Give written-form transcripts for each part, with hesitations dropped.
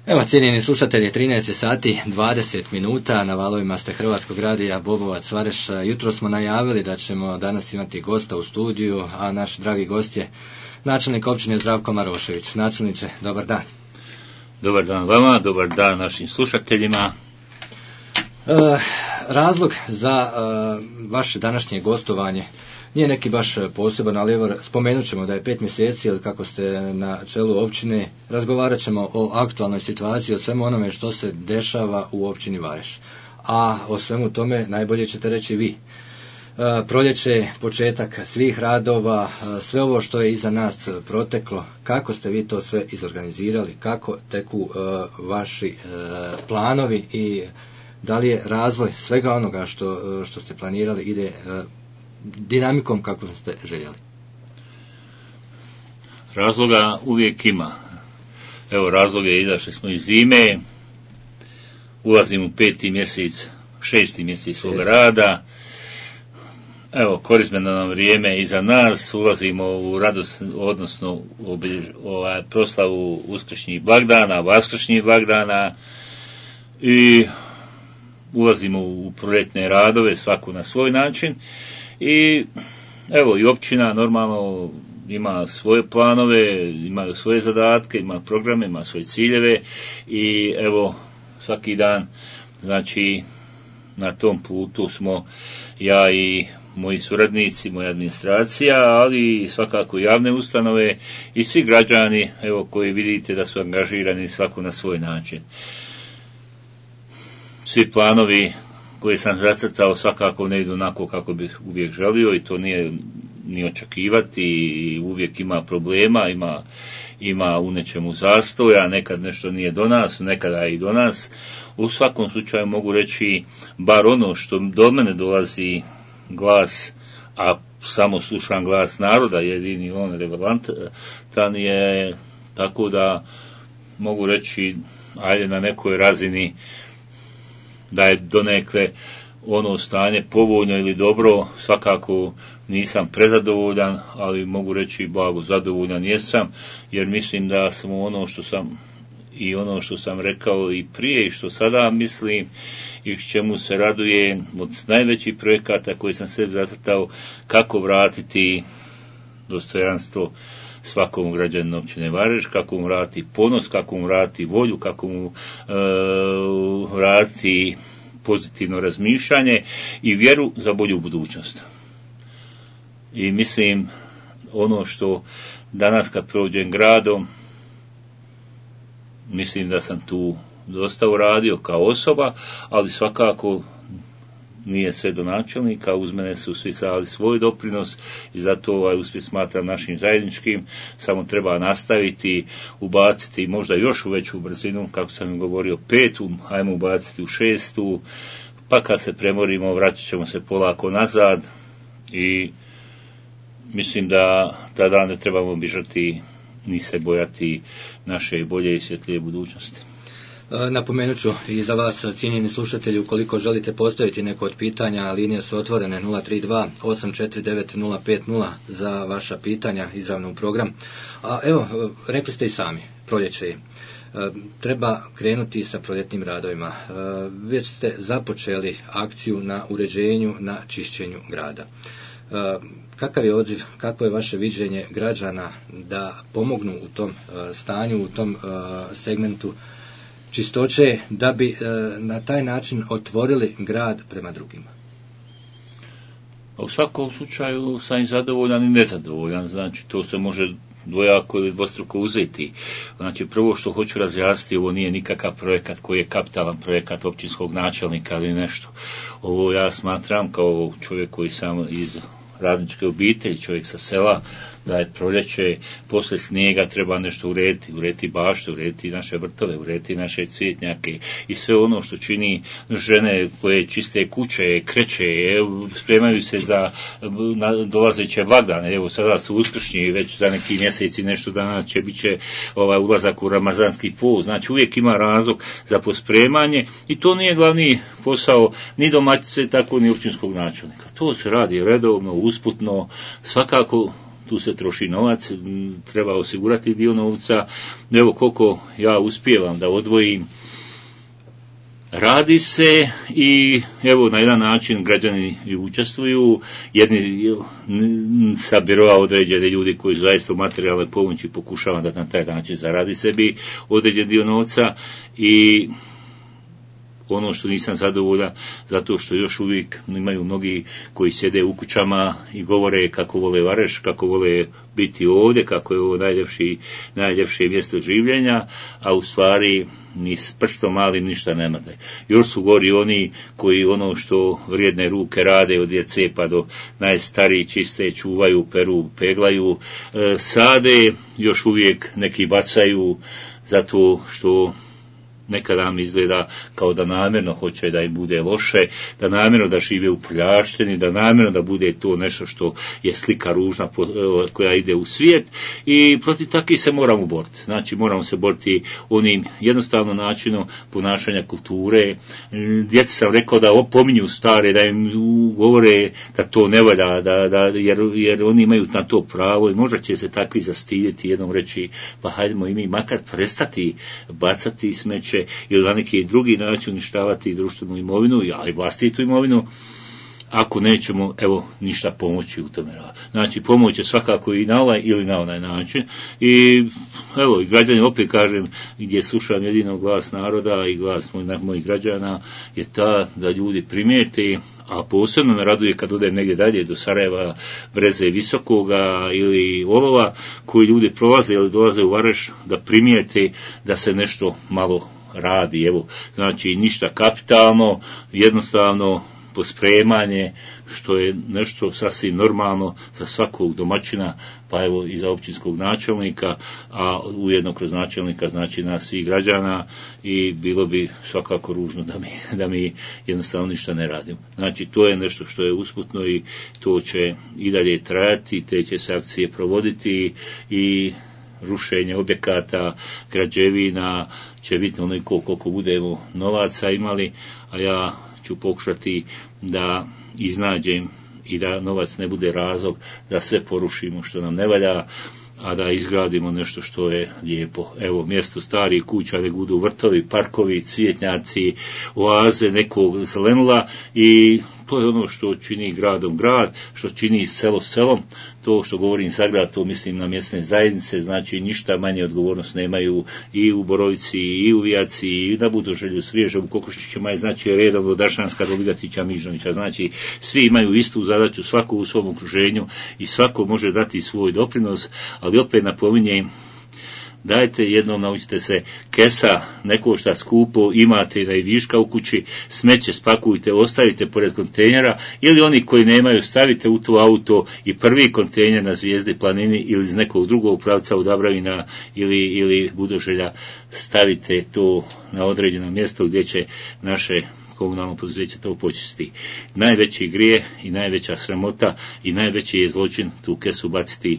Evo, cijenjeni slušatelji, 13 sati 20 minuta, na valovima ste Hrvatskog radija Bobovac Vareš. Jutro smo najavili da ćemo danas imati gosta u studiju, a naš dragi gost je načelnik općine Zdravko Marošević. Načelniče, dobar dan. Dobar dan vama, dobar dan našim slušateljima. Razlog za vaše današnje gostovanje nije neki baš poseban, ali evo spomenut ćemo da je 5 mjeseci od kako ste na čelu općine. Razgovarat ćemo o aktualnoj situaciji, o svemu onome što se dešava u općini Vareš. A o svemu tome najbolje ćete reći vi. Proljeće, početak svih radova, sve ovo što je iza nas proteklo, kako ste vi to sve izorganizirali, kako teku vaši planovi i da li je razvoj svega onoga što ste planirali ide dinamikom kako ste željeli? Razloga uvijek ima. Evo, razlog je izašli smo iz zime, ulazimo u 5. mjesec, 6. mjesec svoga rada. Evo, korismeno nam vrijeme iza nas, ulazimo u radost, odnosno u proslavu uskršnjih blagdana, vaskršnjih blagdana i ulazimo u proljetne radove, svaku na svoj način. I evo, i općina normalno ima svoje planove, ima svoje zadatke, ima programe, ima svoje ciljeve i evo, svaki dan, znači, na tom putu smo ja i moji suradnici, moja administracija, ali svakako javne ustanove i svi građani, evo, koji vidite da su angažirani svako na svoj način. Svi planovi koje sam zacrtao svakako ne idu onako kako bih uvijek želio i to nije ni očekivati i uvijek ima problema, ima u nečemu zastoja, nekad nešto nije do nas, nekada i do nas. U svakom slučaju mogu reći bar ono što do mene dolazi glas, a samo slušam glas naroda, jedini on relevantan je, tako da mogu reći ajde na nekoj razini da je donekle ono stanje povoljno ili dobro, svakako nisam prezadovoljan, ali mogu reći blago zadovoljan jesam, jer mislim da sam ono što sam rekao i prije i što sada mislim i čemu se raduje od najvećih projekata koji sam sebi zacrtao, kako vratiti dostojanstvo svakom građaninu općine Vareš, kako mu vratiti ponos, kako mu vratiti volju, kako mu vratiti pozitivno razmišljanje i vjeru za bolju budućnost. I mislim, ono što danas kad prođem gradom, mislim da sam tu dosta uradio kao osoba, ali svakako nije sve do načelnika, uz mene su svi dali svoj doprinos i zato ovaj uspjeh smatram našim zajedničkim, samo treba nastaviti, ubaciti možda još u veću brzinu, kako sam govorio 5, ajmo ubaciti u 6, pa kad se premorimo vraćat ćemo se polako nazad i mislim da tada ne trebamo bježati ni se bojati naše bolje i svjetlije budućnosti. Napomenut ću i za vas, cijenjeni slušatelji, ukoliko želite postaviti neko od pitanja, linije su otvorene 032 849 050 za vaša pitanja izravno u program. A evo, rekli ste i sami, proljeće je. Treba krenuti sa proljetnim radovima. Već ste započeli akciju na uređenju, na čišćenju grada. Kakav je odziv, kako je vaše viđenje građana da pomognu u tom stanju, u tom segmentu čistoće, da bi na taj način otvorili grad prema drugima? U svakom slučaju sam i zadovoljan i nezadovoljan, znači to se može dvojako ili dvostruko uzeti. Znači, prvo što hoću razjasniti, ovo nije nikakav projekat koji je kapitalan projekat općinskog načelnika ili nešto. Ovo ja smatram kao čovjek koji sam iz radničke obitelji, čovjek sa sela, da je proljeće, poslije snijega treba nešto urediti baštu, urediti naše vrtove, urediti naše cvjetnjake i sve ono što čini žene koje čiste kuće, kreće, spremaju se za dolazeće blagdane. Evo sada su uskršnji, već za neki mjeseci nešto dana će bit će ulazak u ramazanski post. Znači uvijek ima razlog za pospremanje i to nije glavni posao ni domaćice, tako ni općinskog načelnika. To se radi redovno, usputno, svakako tu se troši novac, treba osigurati dio novca. Evo koliko ja uspijevam da odvojim, radi se i evo na jedan način građani učestvuju, jedni sa biroa određene ljudi koji zaista u materijalnoj pomoći pokušava da na taj način zaradi sebi određen dio novca i ono što nisam zadovoljan, zato što još uvijek imaju mnogi koji sjede u kućama i govore kako vole Vareš, kako vole biti ovdje, kako je ovo najljepše mjesto življenja, a u stvari ni s prstom malim ništa nemate. Još su gori oni koji ono što vrijedne ruke rade od djece pa do najstariji čiste, čuvaju, peru, peglaju, sade, još uvijek neki bacaju zato što nekada nam izgleda kao da namjerno hoće da im bude loše, da namjerno da žive u prljavštini, da namjerno da bude to nešto što je slika ružna koja ide u svijet i protiv takvih se moramo boriti. Znači moramo se boriti onim jednostavnom načinom ponašanja kulture. Djeci sam rekao da opominju stare, da im govore da to ne valja, jer oni imaju na to pravo i možda će se takvi zastidjeti jednom reći pa hajdemo i mi makar prestati bacati smeće ili na neki drugi način uništavati društvenu imovinu, ali vlastitu imovinu, ako nećemo, evo, ništa pomoći u tome. Znači, pomoć je svakako i na ovaj ili na onaj način. I, evo, i građani, opet kažem, gdje slušam jedino glas naroda i glas mojih građana, je ta da ljudi primijete, a posebno me raduje kad odem negdje dalje do Sarajeva, Breze, Visokoga ili Olova, koji ljudi prolaze ili dolaze u Vareš, da primijete da se nešto malo radi. Evo, znači, ništa kapitalno, jednostavno pospremanje, što je nešto sasvim normalno za svakog domaćina, pa evo i za općinskog načelnika, a ujedno kroz načelnika znači nas i građana i bilo bi svakako ružno da mi jednostavno ništa ne radimo. Znači to je nešto što je usputno i to će i dalje trajati, te će se akcije provoditi i rušenje objekata, građevina će biti onoliko koliko budemo novaca imali, a ja ću pokušati da iznađem i da novac ne bude razlog da sve porušimo što nam ne valja, a da izgradimo nešto što je lijepo. Evo, mjesto starih kuća, da budu vrtovi, parkovi, cvjetnjaci, oaze nekog zelenila i to je ono što čini gradom grad, što čini selo selom. To što govorim za grad, to mislim na mjesne zajednice, znači ništa manje odgovornost nemaju i u Borovici, i u Vijaci, i na Budoželju, Sriježom, Kokoščićima, znači redom od Dašanska do Ligatića, Mižnovića, znači svi imaju istu zadaću, svako u svom okruženju i svako može dati svoj doprinos, ali opet napominjem, dajte jednom naučite se, kesa ne košta skupo, imate da i viška u kući, smeće spakujte, ostavite pored kontejnera ili oni koji nemaju stavite u to auto i prvi kontejner na Zvijezdi planini ili iz nekog drugog pravca od Abravina ili Budoželja stavite to na određeno mjesto gdje će naše komunalno poduzeće to počistiti. Najveći grije i najveća sramota i najveći je zločin tu kesu baciti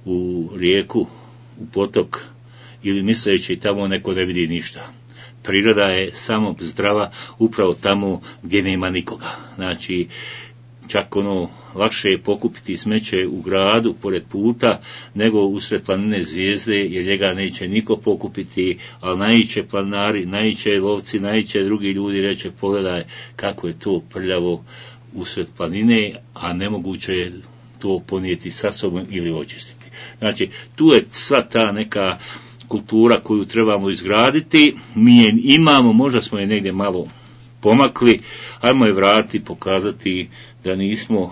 u rijeku, u potok, ili misleći tamo neko ne vidi ništa. Priroda je samo zdrava upravo tamo gdje nema nikoga. Znači, čak lakše je pokupiti smeće u gradu, pored puta, nego usred planine Zvijezde, jer njega neće niko pokupiti, ali naiće planari, naiće lovci, naiće drugi ljudi, reće pogledaj kako je to prljavo usred planine, a nemoguće je to ponijeti sa sobom ili očistiti. Znači, tu je sva ta neka kultura koju trebamo izgraditi, mi je imamo, možda smo je negdje malo pomakli, ajmo je vratiti, pokazati da nismo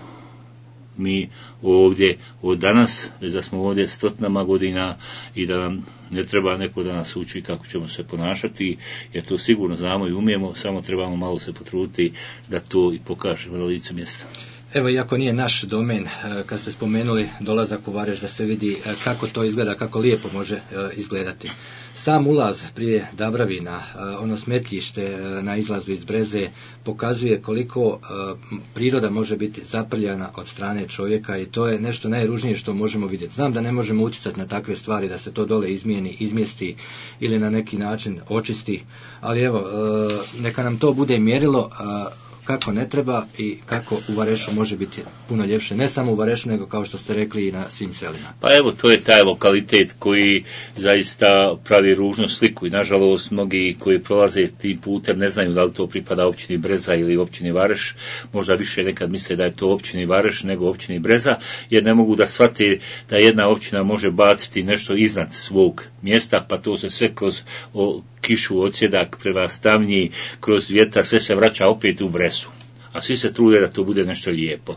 mi ovdje od danas, već da smo ovdje stotinama godina i da nam ne treba neko da nas uči kako ćemo se ponašati, jer to sigurno znamo i umijemo, samo trebamo malo se potruditi da to i pokažemo na licu mjesta. Evo, iako nije naš domen, kad ste spomenuli dolazak u Vareš, da se vidi kako to izgleda, kako lijepo može izgledati. Sam ulaz prije Dabravina, ono smetlište na izlazu iz Breze, pokazuje koliko priroda može biti zaprljana od strane čovjeka i to je nešto najružnije što možemo vidjeti. Znam da ne možemo utjecati na takve stvari, da se to dole izmijeni, izmjesti ili na neki način očisti, ali evo, neka nam to bude mjerilo kako ne treba i kako u Varešu može biti puno ljepše, ne samo u Varešu, nego kao što ste rekli i na svim selima. Pa evo, to je taj lokalitet koji zaista pravi ružnu sliku i nažalost mnogi koji prolaze tim putem ne znaju da li to pripada općini Breza ili općini Vareš, možda više nekad misle da je to općini Vareš nego općini Breza, jer ne mogu da shvate da jedna općina može baciti nešto iznad svog mjesta, pa to se sve kroz kišu, odsjedak, prema stavnji, kroz vjetar, sve se vraća opet u Bresu. A svi se trude da to bude nešto lijepo.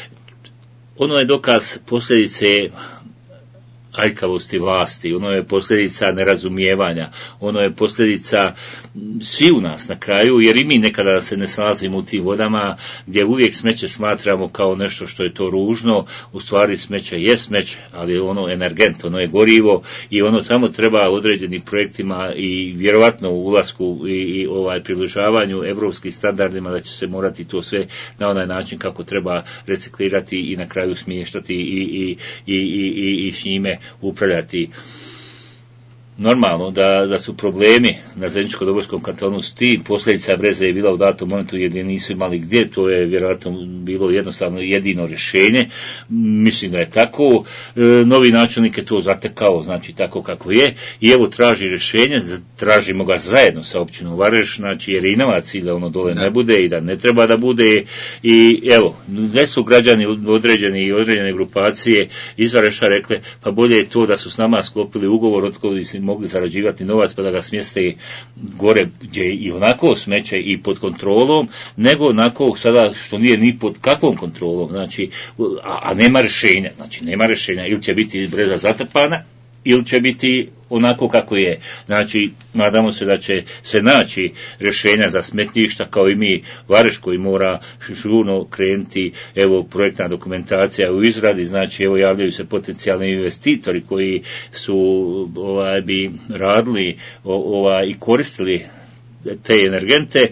Ono je dokaz posljedice aljkavosti vlasti, ono je posljedica nerazumijevanja, ono je posljedica svi u nas na kraju, jer i mi nekada se ne snalazimo u tim vodama gdje uvijek smeće smatramo kao nešto što je to ružno, u stvari smeće je smeće, ali ono energent, ono je gorivo i ono samo treba određenim projektima i vjerovatno u ulasku i približavanju evropskim standardima da će se morati to sve na onaj način kako treba reciklirati i na kraju smještati i s njime upravljati. Normalno da su problemi na Zeničko-Dobojskom kantonu s tim, posljedica Breze je bila u datom momentu jer nisu imali gdje, to je vjerojatno bilo jednostavno jedino rješenje, mislim da je tako, novi načelnik je to zatekao, znači tako kako je, i evo traži rješenje, tražimo ga zajedno sa općinom Vareš, znači jer i nama cilj da ono dole ne bude i da ne treba da bude, i evo, gdje su građani određene grupacije iz Vareša rekle, pa bolje je to da su s nama sklopili ugovor od koji si mogli zarađivati novac pa da ga smjeste gore gdje i onako smeće i pod kontrolom, nego onako sada što nije ni pod kakvom kontrolom, znači, a nema rješenja, znači nema rješenja, ili će biti Breza zatrpana, ili će biti onako kako je. Znači, nadamo se da će se naći rješenja za smetništa, kao i mi Vareš koji mora žurno krenuti, evo, projektna dokumentacija u izradi, znači, evo, javljaju se potencijalni investitori koji su bi radili i koristili te energente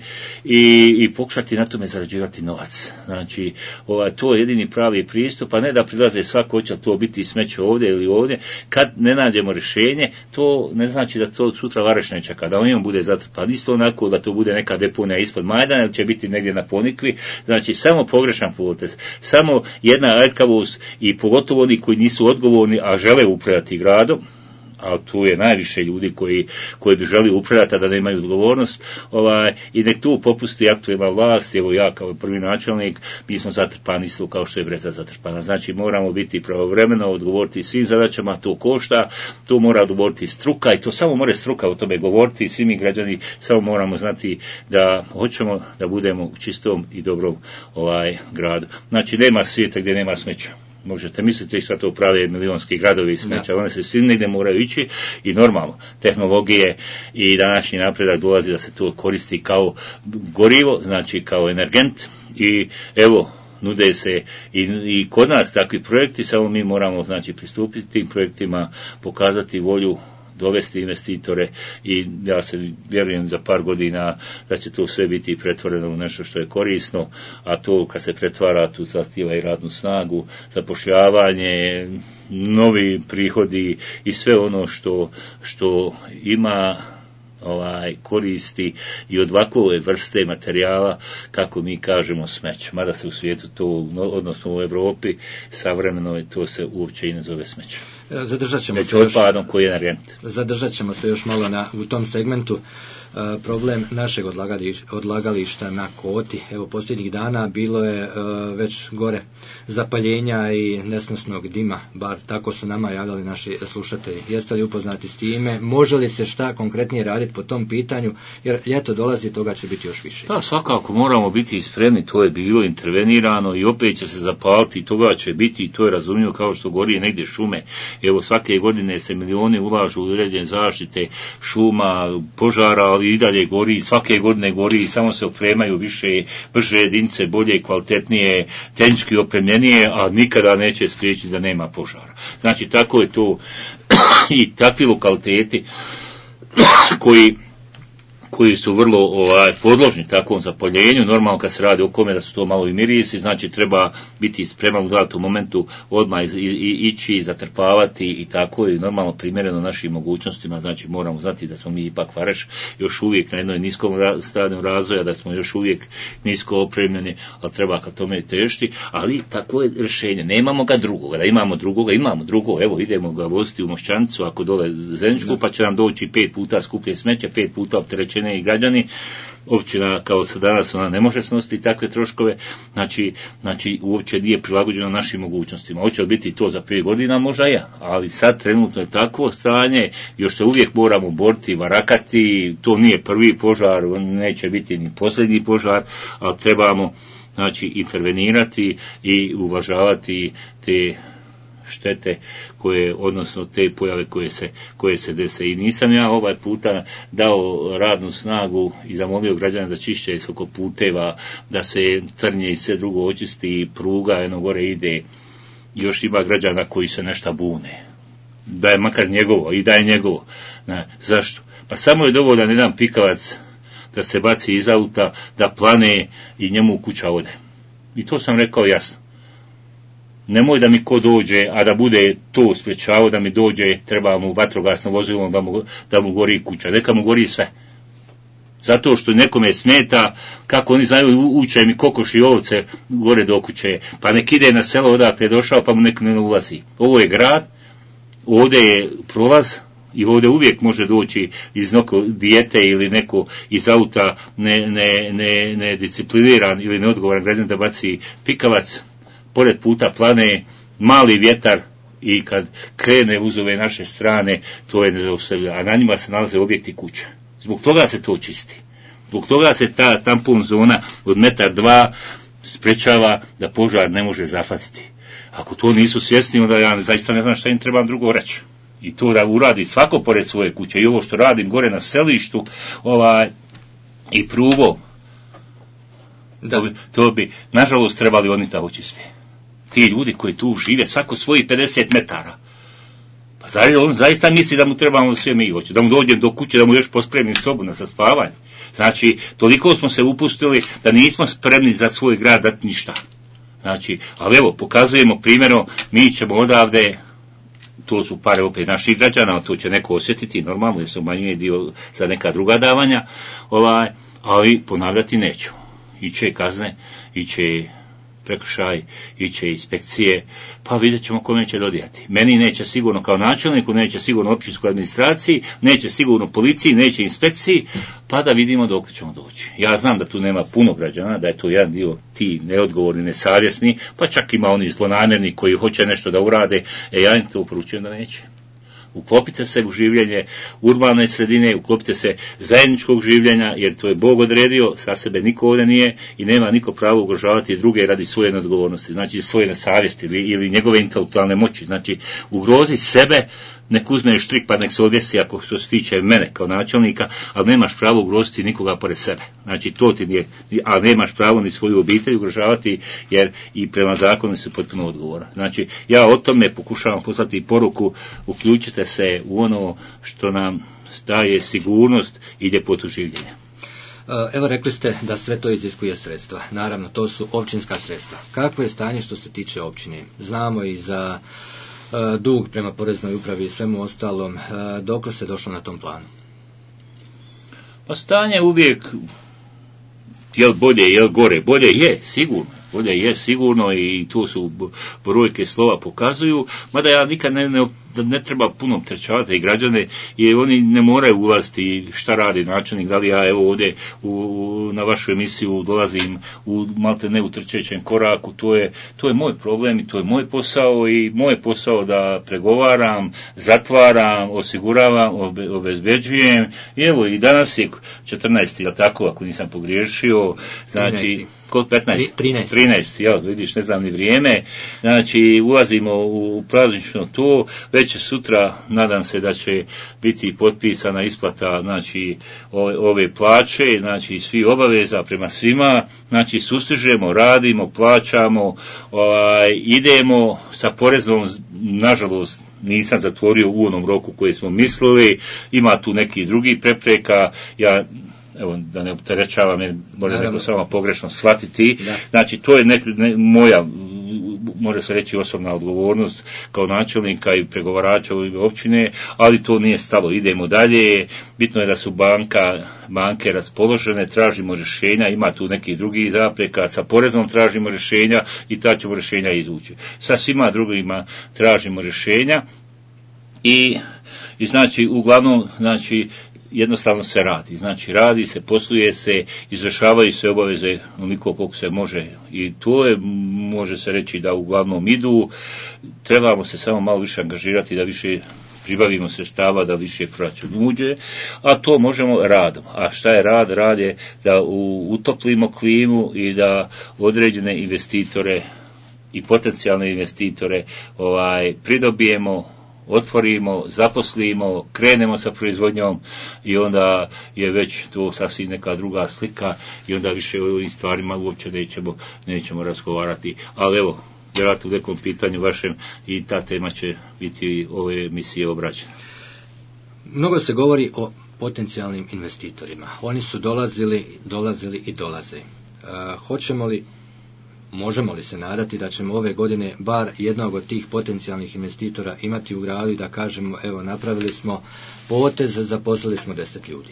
i pokušati na tome zarađivati novac. Znači, to je jedini pravi pristup, a ne da prilaze svako hoće to biti smeće ovdje ili ovdje. Kad ne nađemo rješenje, to ne znači da to sutra Vareš ne čeka, da on bude zatrpan. Isto onako da to bude neka deponija ispod Majdana ili će biti negdje na Ponikvi. Znači, samo pogrešan potez, samo jedna aljkavost i pogotovo oni koji nisu odgovorni, a žele upravljati gradom, a tu je najviše ljudi koji bi želi upravljati, a da nemaju odgovornost, i nek tu popusti aktualna vlast, evo ja kao prvi načelnik, mi smo zatrpani isto kao što je Breza zatrpana. Znači moramo biti pravovremeno, odgovoriti svim zadaćama, to košta, to mora odgovoriti struka i to samo mora struka o tome govoriti, svi mi građani samo moramo znati da hoćemo da budemo u čistom i dobrom gradu. Znači nema svijeta gdje nema smeća. Možete misliti što to prave milionski gradovi smeća, one se svi negdje moraju ići i normalno, tehnologije i današnji napredak dolazi da se to koristi kao gorivo, znači kao energent i evo, nude se i kod nas takvi projekti, samo mi moramo znači pristupiti tim projektima, pokazati volju, dovesti investitore i ja se vjerujem za par godina da će to sve biti pretvoreno u nešto što je korisno, a to kad se pretvara tu zahtijeva i radnu snagu, zapošljavanje, novi prihodi i sve ono što ima koristi i od ovakve vrste materijala, kako mi kažemo, smeće. Mada se u svijetu to, odnosno u Europi, savremeno to se uopće i ne zove smeće. Zadržat ćemo se još malo u tom segmentu. Problem našeg odlagališta na Koti. Evo, posljednjih dana bilo je već gore zapaljenja i nesnosnog dima, bar tako su nama javljali naši slušatelji. Jeste li upoznati s time? Može li se šta konkretnije raditi po tom pitanju? Jer ljeto dolazi, toga će biti još više. Da, svakako moramo biti spremni, to je bilo intervenirano i opet će se zapaliti, toga će biti i to je razumljivo kao što gori negdje šume. Evo, svake godine se milioni ulažu u uređenje zaštite šuma, požara, ali i dalje gori, svake godine gori, samo se opremaju više, brže jedinice, bolje, kvalitetnije, tehnički opremljenije, a nikada neće spriječiti da nema požara. Znači, tako je to i takvi lokaliteti koji koji su vrlo podložni takvom zapaljenju. Normalno kad se radi o kome da su to malo i mirisi, znači treba biti spreman u datom momentu odmah ići, zatrpavati i tako, i normalno primjereno našim mogućnostima. Znači moramo znati da smo mi ipak Vareš još uvijek na jednoj niskom stadiju razvoja, da smo još uvijek nisko opremljeni, ali treba ka tome težiti, ali tako je rješenje. Nemamo ga drugoga, da imamo drugo, evo idemo ga voziti u Mošćanicu, ako dole Zeničku, pa će nam doći 5 puta skuplje smeće, 5 puta opterećenije i građani. Općina kao sa danas ona ne može snositi takve troškove, znači uopće nije prilagođeno našim mogućnostima. Hoće li biti to za 5 godina, možda ja, ali sad trenutno je takvo stanje, još se uvijek moramo boriti, varakati, to nije prvi požar, neće biti ni posljednji požar, ali trebamo znači intervenirati i uvažavati te štete odnosno te pojave koje se dese. I nisam ja ovaj puta dao radnu snagu i zamolio građana da čišće oko puteva, da se trnje i sve drugo očisti, pruga jedno gore ide. Još ima građana koji se nešto bune, da je makar njegovo i da je njegovo. Zašto? Pa samo je dovoljan jedan pikavac da se baci iz auta, da plane i njemu kuća ode. I to sam rekao jasno. Nemoj da mi ko dođe, a da bude to sprečavao da mi dođe, treba mu vatrogasno vozilo da mu gori kuća. Neka mu gori sve. Zato što nekome smeta kako oni znaju uče mi kokoši i ovce gore do kuće. Pa nek ide na selo odakle je došao pa mu nek ne ulazi. Ovo je grad, ovdje je prolaz i ovdje uvijek može doći iz neko dijete ili neko iz auta nediscipliniran ili neodgovoran građanin da baci pikavac. Pored puta plane, mali vjetar i kad krene uz ove naše strane, to je nezaustavljivo, a na njima se nalaze objekti kuća. Zbog toga se to čisti. Zbog toga se ta tampon zona od 1,2 metra sprečava da požar ne može zahvatiti. Ako to nisu svjesni, onda ja zaista ne znam šta im trebam drugo reći. I to da uradi svako pored svoje kuće. I ovo što radim gore na selištu, i prugo, to bi, nažalost, trebali oni da očiste. Ti ljudi koji tu žive, svako svojih 50 metara. Pa zar on zaista misli da mu trebamo sve mi hoće, da mu dođem do kuće, da mu još pospremim sobu na saspavanje. Znači, toliko smo se upustili da nismo spremni za svoj grad dati ništa. Znači, ali evo, pokazujemo primjerom, mi ćemo odavde, to su pare opet naših građana, to će neko osjetiti, normalno, jer se umanjuje dio za neka druga davanja, ali ponavljati nećemo. Iće kazne, iće prekršaj, iće inspekcije, pa vidjet ćemo kome će dodijati. Meni neće sigurno kao načelniku, neće sigurno općinskoj administraciji, neće sigurno policiji, neće inspekciji, pa da vidimo dok ćemo doći. Ja znam da tu nema puno građana, da je to jedan dio ti neodgovorni, nesavjesni, pa čak ima oni zlonamjerni koji hoće nešto da urade, ja im to uporučujem da neće. Uklopite se u življenje urbane sredine, uklopite se zajedničkog življenja, jer to je Bog odredio, sa sebe niko ovdje nije i nema niko pravo ugrožavati druge radi svoje neodgovornosti, znači svoje nesavjesti ili njegove intelektualne moći. Znači, ugrozi sebe, nek uzme štrik pa nek se objesi ako što se tiče mene kao načelnika, ali nemaš pravo ugroziti nikoga pored sebe. Znači, to ti nije, a nemaš pravo ni svoju obitelj ugrožavati, jer i prema zakonu su potpuno odgovoran. Znači, ja o tome pokušavam poslati poruku, uključite se u ono što nam daje sigurnost i ljepotu življenja. Evo, rekli ste da sve to iziskuje sredstva. Naravno, to su općinska sredstva. Kakvo je stanje što se tiče općine? Znamo i za dug prema poreznoj upravi i svemu ostalom. Dokle se došlo na tom planu? Pa stanje uvijek, jel bolje, jel gore? Bolje je sigurno i tu su brojke slova pokazuju, mada ja nikad ne treba puno opterećavati i građane, jer oni ne moraju ulaziti šta radi načelnik, da li ja evo ovdje na vašu emisiju dolazim u malte ne u trčećem koraku, to je moj problem i to je moj posao i moj posao da pregovaram, zatvaram, osiguravam, obezbeđujem i evo i danas je 14. jel tako, ako nisam pogriješio, znači 13. Jel, vidiš, ne znam ni vrijeme, znači ulazimo u praznično to, već sutra nadam se da će biti potpisana isplata, znači ove plaće, znači svi obaveza prema svima, znači sustižemo, radimo, plaćamo, idemo sa poreznom, nažalost nisam zatvorio u onom roku koji smo mislili, ima tu neki drugi prepreka, ja evo, da ne opterećavam, jer može neko samo pogrešno shvatiti. Da. Znači, to je moja, može se reći, osobna odgovornost kao načelnika i pregovarača u ime općine, ali to nije stalo. Idemo dalje, bitno je da su banke raspoložene, tražimo rješenja, ima tu neki drugi zapreka, sa porezom tražimo rješenja i ta ćemo rješenja izvući. Sa svima drugima tražimo rješenja i znači, uglavnom, znači, jednostavno se radi. Znači, radi se, posluje se, izvršavaju se obaveze onoliko koliko se može. I to je, može se reći da uglavnom idu. Trebamo se samo malo više angažirati da više pribavimo sredstava, da više proračun uđe, a to možemo radom. A šta je rad? Rad je da utoplimo klimu i da određene investitore i potencijalne investitore pridobijemo, otvorimo, zaposlimo, krenemo sa proizvodnjom i onda je već to sasvim neka druga slika i onda više o ovim stvarima uopće nećemo razgovarati. Ali evo, vjerojatno u nekom pitanju vašem i ta tema će biti ove emisije obrađena. Mnogo se govori o potencijalnim investitorima. Oni su dolazili i dolaze. Možemo li se nadati da ćemo ove godine bar jednog od tih potencijalnih investitora imati u gradu i da kažemo, evo, napravili smo potez, zaposlili smo 10 ljudi?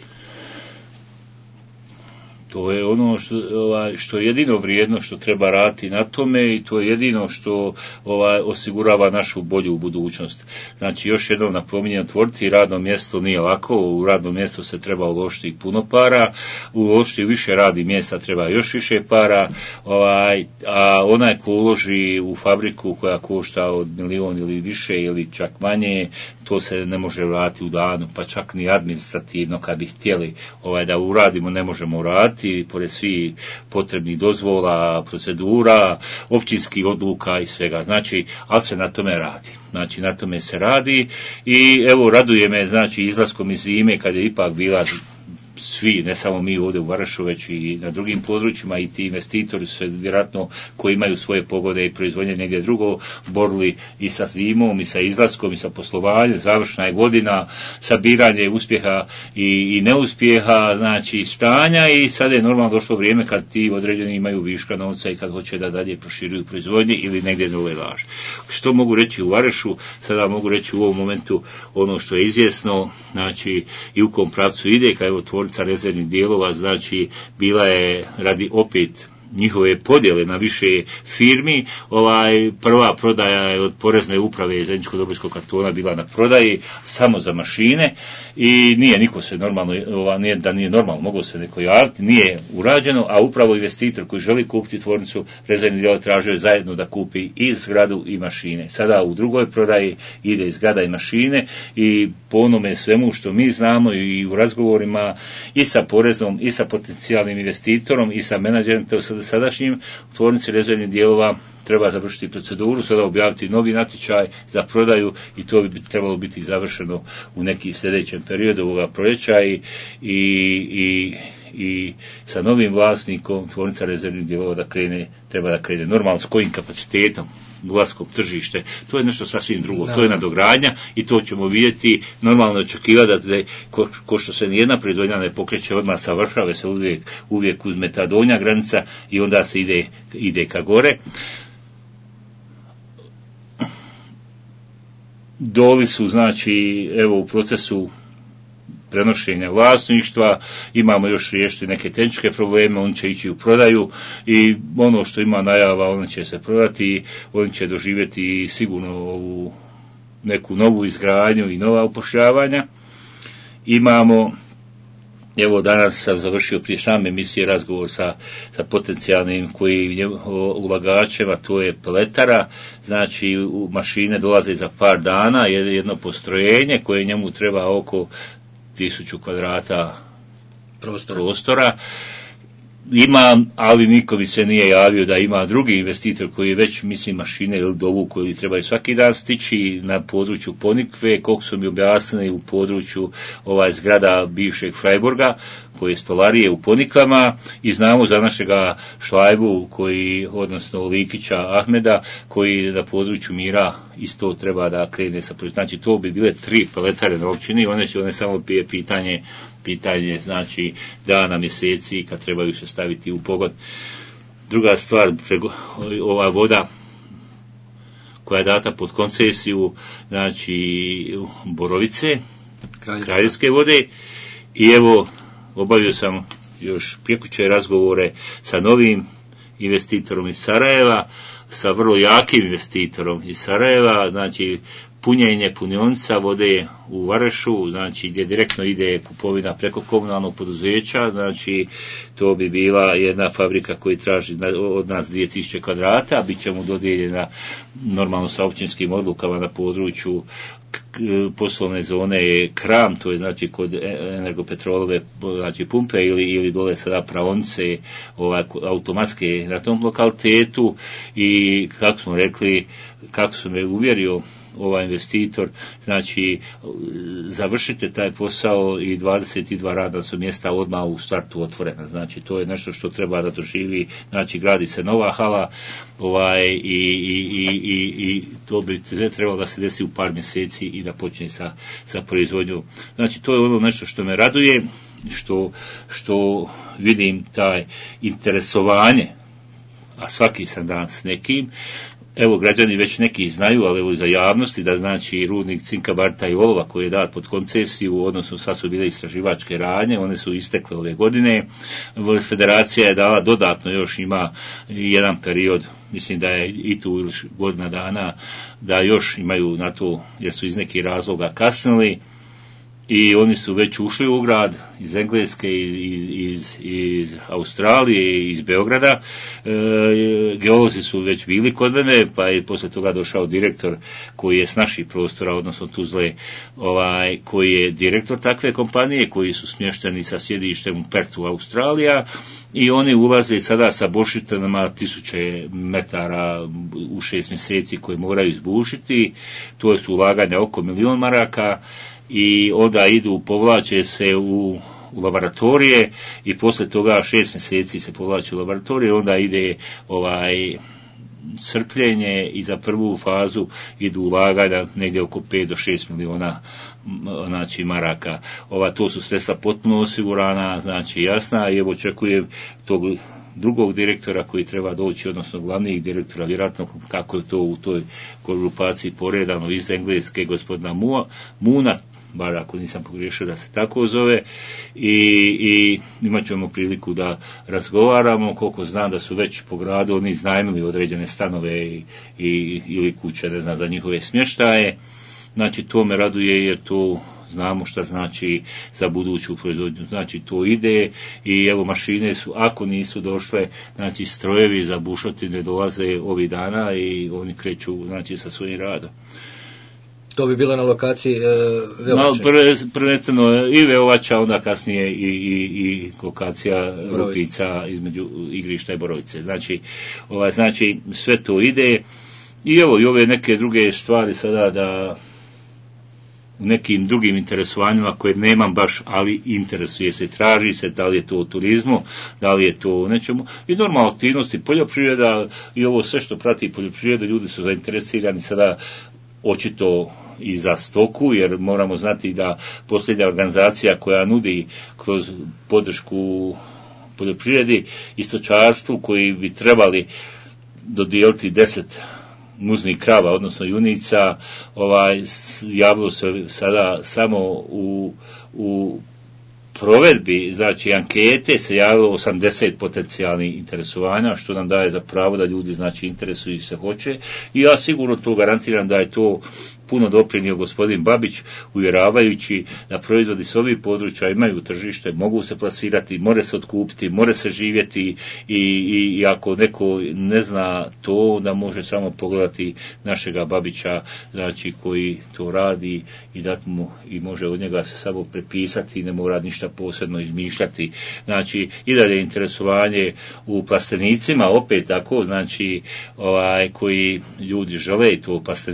To je ono što je jedino vrijedno što treba raditi na tome i to je jedino što osigurava našu bolju budućnost. Znači, još jednom napominjem, otvoriti radno mjesto nije lako, u radno mjesto se treba uložiti puno para, uložiti više radnih mjesta treba još više para, a onaj ko uloži u fabriku koja košta od 1 milion ili više ili čak manje, to se ne može vratiti u danu, pa čak ni administrativno kad bi htjeli da uradimo ne možemo uraditi, pored svih potrebnih dozvola, procedura, općinskih odluka i svega. Znači, ali se na tome radi. Znači, na tome se radi i evo, raduje me, znači, izlaskom iz zime kad je ipak bila svi, ne samo mi ovdje u Varašu, već i na drugim područjima i ti investitori su se vjerojatno koji imaju svoje pogode i proizvodnje negdje drugo borili i sa zimom i sa izlaskom i sa poslovanjem, završna je godina, sabiranje uspjeha i neuspjeha, znači stanja i sada je normalno došlo vrijeme kad ti određeni imaju viška novca i kad hoće da dalje proširuju proizvodnje ili negdje druge laže. Što mogu reći u Varašu? Sada mogu reći u ovom momentu ono što je izvjesno, znači i u kom pravcu ide, kad je tvornica rezervnih dijelova, znači bila je radi opet njihove podjele na više firmi, prva prodaja je od porezne uprave Zeničko-Dobojskog kantona bila na prodaji samo za mašine i nije niko se normalno, nije normalno, moglo se neko javiti, nije urađeno, a upravo investitor koji želi kupiti tvornicu rezervnih dijelova tražio zajedno da kupi i zgradu i mašine. Sada u drugoj prodaji ide i zgrada i mašine i po onome svemu što mi znamo i u razgovorima i sa poreznom i sa potencijalnim investitorom i sa menadžerom sadašnjim tvornici rezervnih dijelova treba završiti proceduru, sada objaviti novi natječaj za prodaju i to bi trebalo biti završeno u neki sljedećem periodu ovoga proljeća i sa novim vlasnikom tvornica rezervnih dijelova treba da krene normalno s kojim kapacitetom, ulaskom tržište, to je nešto sasvim drugo, to je nadogradnja i to ćemo vidjeti, normalno očekivati da ko što se nijedna proizvodnja ne pokreće odmah sa vrha, se uvijek uzme ta donja granica i onda se ide ka gore. Doli su, znači, evo u procesu prenošenja vlasništva, imamo još riješiti neke tehničke probleme, oni će ići u prodaju i ono što ima najava, oni će se prodati, oni će doživjeti sigurno ovu neku novu izgradnju i nova upošljavanja. Imamo, evo danas sam završio prije same emisije razgovor sa potencijalnim ulagačima, to je peletara, znači mašine dolaze za par dana, jedno postrojenje koje njemu treba oko 1000 kvadrata prostora. Ima, ali niko bi se nije javio da ima drugi investitor koji je već, mislim, mašine ili dovuku ili trebaju svaki dan stići na području Ponikve, koliko su mi objasnili u području zgrada bivšeg Freiburga, koje stolarije u Ponikama i znamo za našega Šlajbu, odnosno Likića Ahmeda, koji na području Mira isto treba da krene sa proizvodnjom. Znači to bi bile 3 peletare na općini, one samo pitanje znači dana, mjeseci kad trebaju se staviti u pogon. Druga stvar, ova voda koja je data pod koncesiju, znači Borovice, Kraljevske vode, i evo obavio sam još prekjučer razgovore sa novim investitorom iz Sarajeva, sa vrlo jakim investitorom iz Sarajeva, znači punionica vode u Varašu, znači gdje direktno ide kupovina preko komunalnog poduzeća, znači to bi bila jedna fabrika koja traži od nas 2000 kvadrata, bit će mu dodijeljena normalno sa općinskim odlukama na području poslovne zone je Kram, to je znači kod Energopetrolove znači pumpe ili dole sada praonice automatske na tom lokalitetu. I kako smo rekli, kako su me uvjerio ovaj investitor, znači završite taj posao i 22 radna su mjesta odmah u startu otvorena. Znači to je nešto što treba da doživi, znači gradi se nova hala i to bi trebalo da se desi u par mjeseci i da počne sa proizvodnjom. Znači to je ono nešto što me raduje, što vidim taj interesovanje, a svaki sam dan s nekim. Evo, građani već neki znaju, ali evo za javnosti, da znači rudnik cinka, barita i olova koji je dat pod koncesiju, odnosno sad su bile istraživačke radnje, one su istekle ove godine. Federacija je dala dodatno, još ima jedan period, mislim da je i tu godina dana, da još imaju na to, jer su iz nekih razloga kasnili. I oni su već ušli u grad iz Engleske, iz Australije, iz Beograda. Geolozi su već bili kod mene, pa je posle toga došao direktor koji je s naših prostora, odnosno Tuzle, koji je direktor takve kompanije, koji su smješteni sa sjedištem u Pertu, Australija, i oni ulaze sada sa bušitinama 1000 metara u 6 mjeseci koje moraju izbušiti. To su ulaganja oko 1 milion maraka. I onda povlače se u laboratorije i posle toga 6 mjeseci se povlače u laboratorije, onda ide crpljenje i za prvu fazu idu ulaganja negdje oko 5 do 6 miliona znači maraka. To su sredstva potpuno osigurana, znači jasna, i evo očekujem tog drugog direktora koji treba doći, odnosno glavnih direktora, vjerojatno kako je to u toj grupaciji poredano iz Engleske, gospodina Muna, bar ako nisam pogriješio da se tako zove, i imat ćemo priliku da razgovaramo. Koliko znam da su već po gradu oni iznajmili određene stanove ili kuće, ne znam, za njihove smještaje. Znači to me raduje jer to znamo šta znači za buduću proizvodnju. Znači to ide i evo mašine su, ako nisu došle, znači strojevi za bušotine dolaze ovih dana i oni kreću znači sa svojim radom. To bi bilo na lokaciji Veovače? Prvenstveno i Veovača, onda kasnije i lokacija Rupica između Igrišta i Borovice. Znači sve to ide i evo i ove neke druge stvari sada da u nekim drugim interesovanjima koje nemam baš, ali interesuje se, traži se, da li je to u turizmu, da li je to u nečemu, i normalno aktivnosti poljoprivreda i ovo sve što prati poljoprivredu, ljudi su zainteresirani sada očito i za stoku, jer moramo znati da posljednja organizacija koja nudi kroz podršku poljoprivredi i stočarstvu, koji bi trebali dodijeliti 10 muznih krava, odnosno junica, javilo se sada samo u provedbi, znači ankete se javilo 80 potencijalnih interesovanja, što nam daje za pravo da ljudi znači interesuju i se hoće, i ja sigurno to garantiram da je to puno doprinio gospodin Babić, uvjeravajući da proizvodi s ovih područja imaju tržište, mogu se plasirati, more se otkupiti, more se živjeti, i ako neko ne zna to, da može samo pogledati našega Babića, znači koji to radi, i dati mu, i može od njega se samo prepisati, ne mora ništa posebno izmišljati. Znači i dalje interesovanje u plastenicima, opet tako, znači koji ljudi žele, i to plastenike oko 100 kvadrata, znači to nije mala proizvodnja, i evo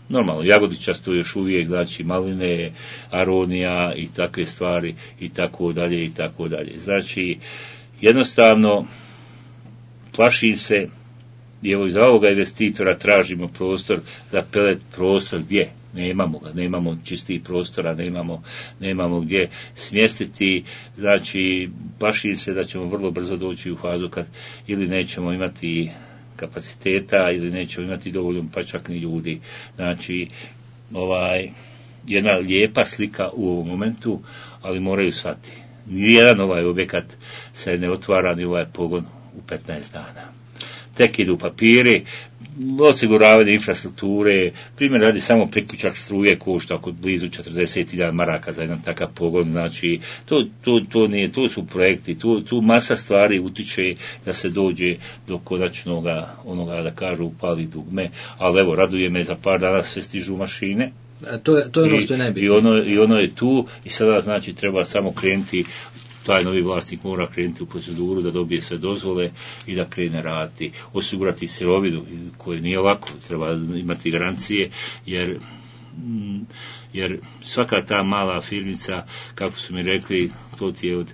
Normalno, jagodičasto još uvijek, znači maline, aronija i takve stvari i tako dalje i tako dalje. Znači, jednostavno, plašim se, i evo iz ovoga investitora tražimo prostor za pelet, prostor gdje? Nemamo ga, nemamo čistih prostora, nemamo gdje smjestiti, znači plašim se da ćemo vrlo brzo doći u fazu kad ili nećemo imati kapaciteta ili nećemo imati dovoljno pa čak ni ljudi. Znači, jedna lijepa slika u ovom momentu, ali moraju shvatiti. Nijedan ovaj objekat se ne otvara ni ovaj pogon u 15 dana. Tek idu papiri, osiguravanje infrastrukture, primjer radi samo priključak struje košta oko blizu 40.000 maraka za jedan takav pogon, znači to su projekti, tu masa stvari utiče da se dođe do konačnoga onoga da kažu pali dugme, ali evo raduje me za par dana sve stižu mašine. To je ono što je najbitnije. I ono je tu i sada znači treba samo krenuti, taj novi vlasnik mora krenuti u proceduru da dobije sve dozvole i da krene raditi, osigurati sirovinu koje nije lako, treba imati garancije jer svaka ta mala firmica, kako su mi rekli, to ti je od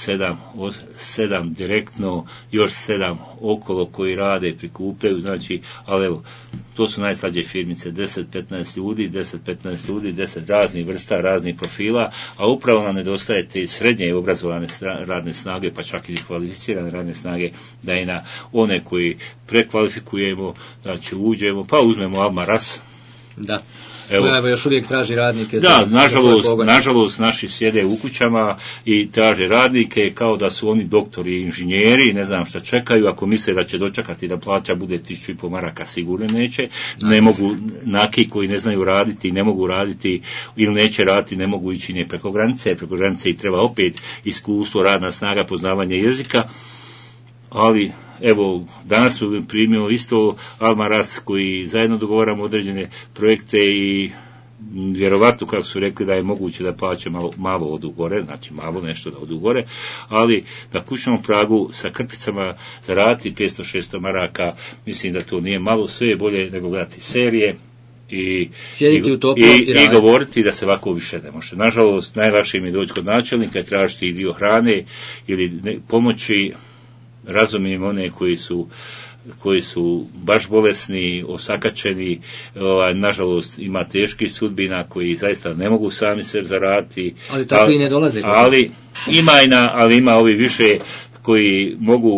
7 direktno, još 7 okolo koji rade i prikupljaju, znači, ali evo, to su najslađe firmice, 10-15 ljudi, 10 raznih vrsta, raznih profila, a upravo nam nedostaje te srednje obrazovane radne snage, pa čak i kvalificirane radne snage, da i na one koji prekvalifikujemo, znači uđemo, pa uzmemo Almaraz. Da. Evo još uvijek traži radnike. Da, nažalost naši sjede u kućama i traže radnike kao da su oni doktori i inženjeri, ne znam šta čekaju, ako misle da će dočekati da plaća bude 1.500 maraka, sigurno neće. Ne mogu, naki koji ne znaju raditi, ne mogu raditi ili neće raditi, ne mogu ići ni preko granice i treba opet iskustvo, radna snaga, poznavanje jezika. Ali evo, danas smo primio isto Almaraz koji zajedno dogovaramo određene projekte i vjerovatno, kako su rekli, da je moguće da plaće malo odu gore, znači malo nešto da odu gore, ali na kućnom pragu sa krpicama zaraditi 500-600 maraka, mislim da to nije malo, sve je bolje nego gledati serije i govoriti da se ovako više ne može. Nažalost, najlakše mi je doći kod načelnika i tražiti i dio hrane ili pomoći. Razumijem one koji su baš bolesni, osakačeni, nažalost ima teških sudbina koji zaista ne mogu sami sebi zaraditi. Ali tako i ne dolaze. Ali ima ovi više koji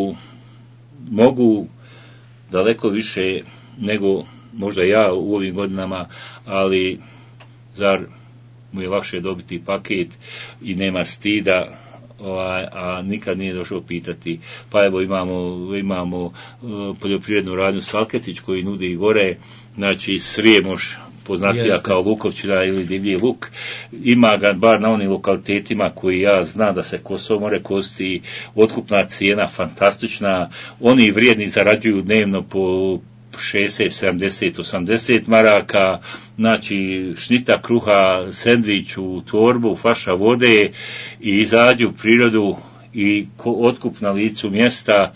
mogu daleko više nego možda ja u ovim godinama, ali zar mu je lakše dobiti paket i nema stida, a nikad nije došao pitati. Pa evo imamo poljoprivrednu radnju Salketić koji nudi gore, znači Srijemoš, poznatija kao Lukovčina ili divlji luk, ima ga bar na onim lokalitetima koji ja znam da se Kosovo more kosti, otkupna cijena fantastična, oni vrijedni zarađuju dnevno po 60, 70, 80 maraka, znači šnita kruha, sendvič u torbu, flaša vode i izađu u prirodu i otkup na licu mjesta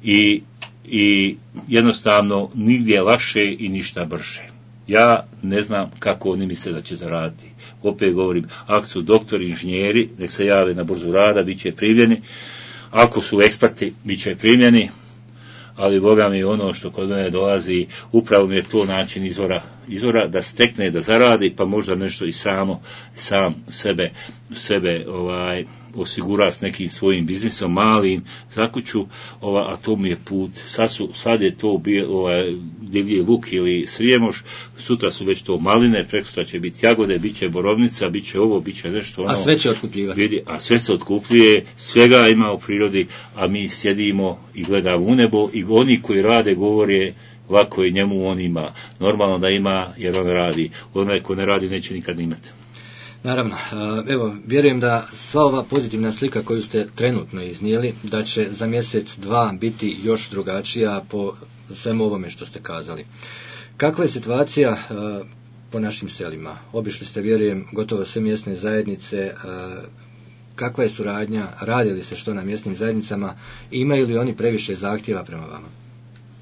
i jednostavno nigdje lakše i ništa brže. Ja ne znam kako oni misle da će zaraditi. Opet govorim, ako su doktori, inženjeri, nek se jave na burzu rada, bit će primljeni. Ako su eksperti, bit će primljeni. Ali Boga mi ono što kod mene dolazi, upravo mi je to način izvora da stekne, da zaradi, pa možda nešto i sam sebe osigura s nekim svojim biznisom malim za kuću, a to mi je put. Sad je to divlji luk ili Srijemoš, sutra su već to maline, prekosutra će biti jagode, bit će borovnica, bit će ovo, bit će nešto ono. A sve će otkupljivati. A sve se otkupljuje, svega ima u prirodi, a mi sjedimo i gledamo u nebo i oni koji rade govore lako je njemu, on ima. Normalno da ima jer on radi. Onaj ko ne radi neće nikad imati. Naravno, evo, vjerujem da sva ova pozitivna slika koju ste trenutno iznijeli, da će za mjesec, dva biti još drugačija po svemu ovome što ste kazali. Kakva je situacija po našim selima? Obišli ste, vjerujem, gotovo sve mjesne zajednice. Kakva je suradnja? Radi li se što na mjesnim zajednicama? Imaju li oni previše zahtjeva prema vama?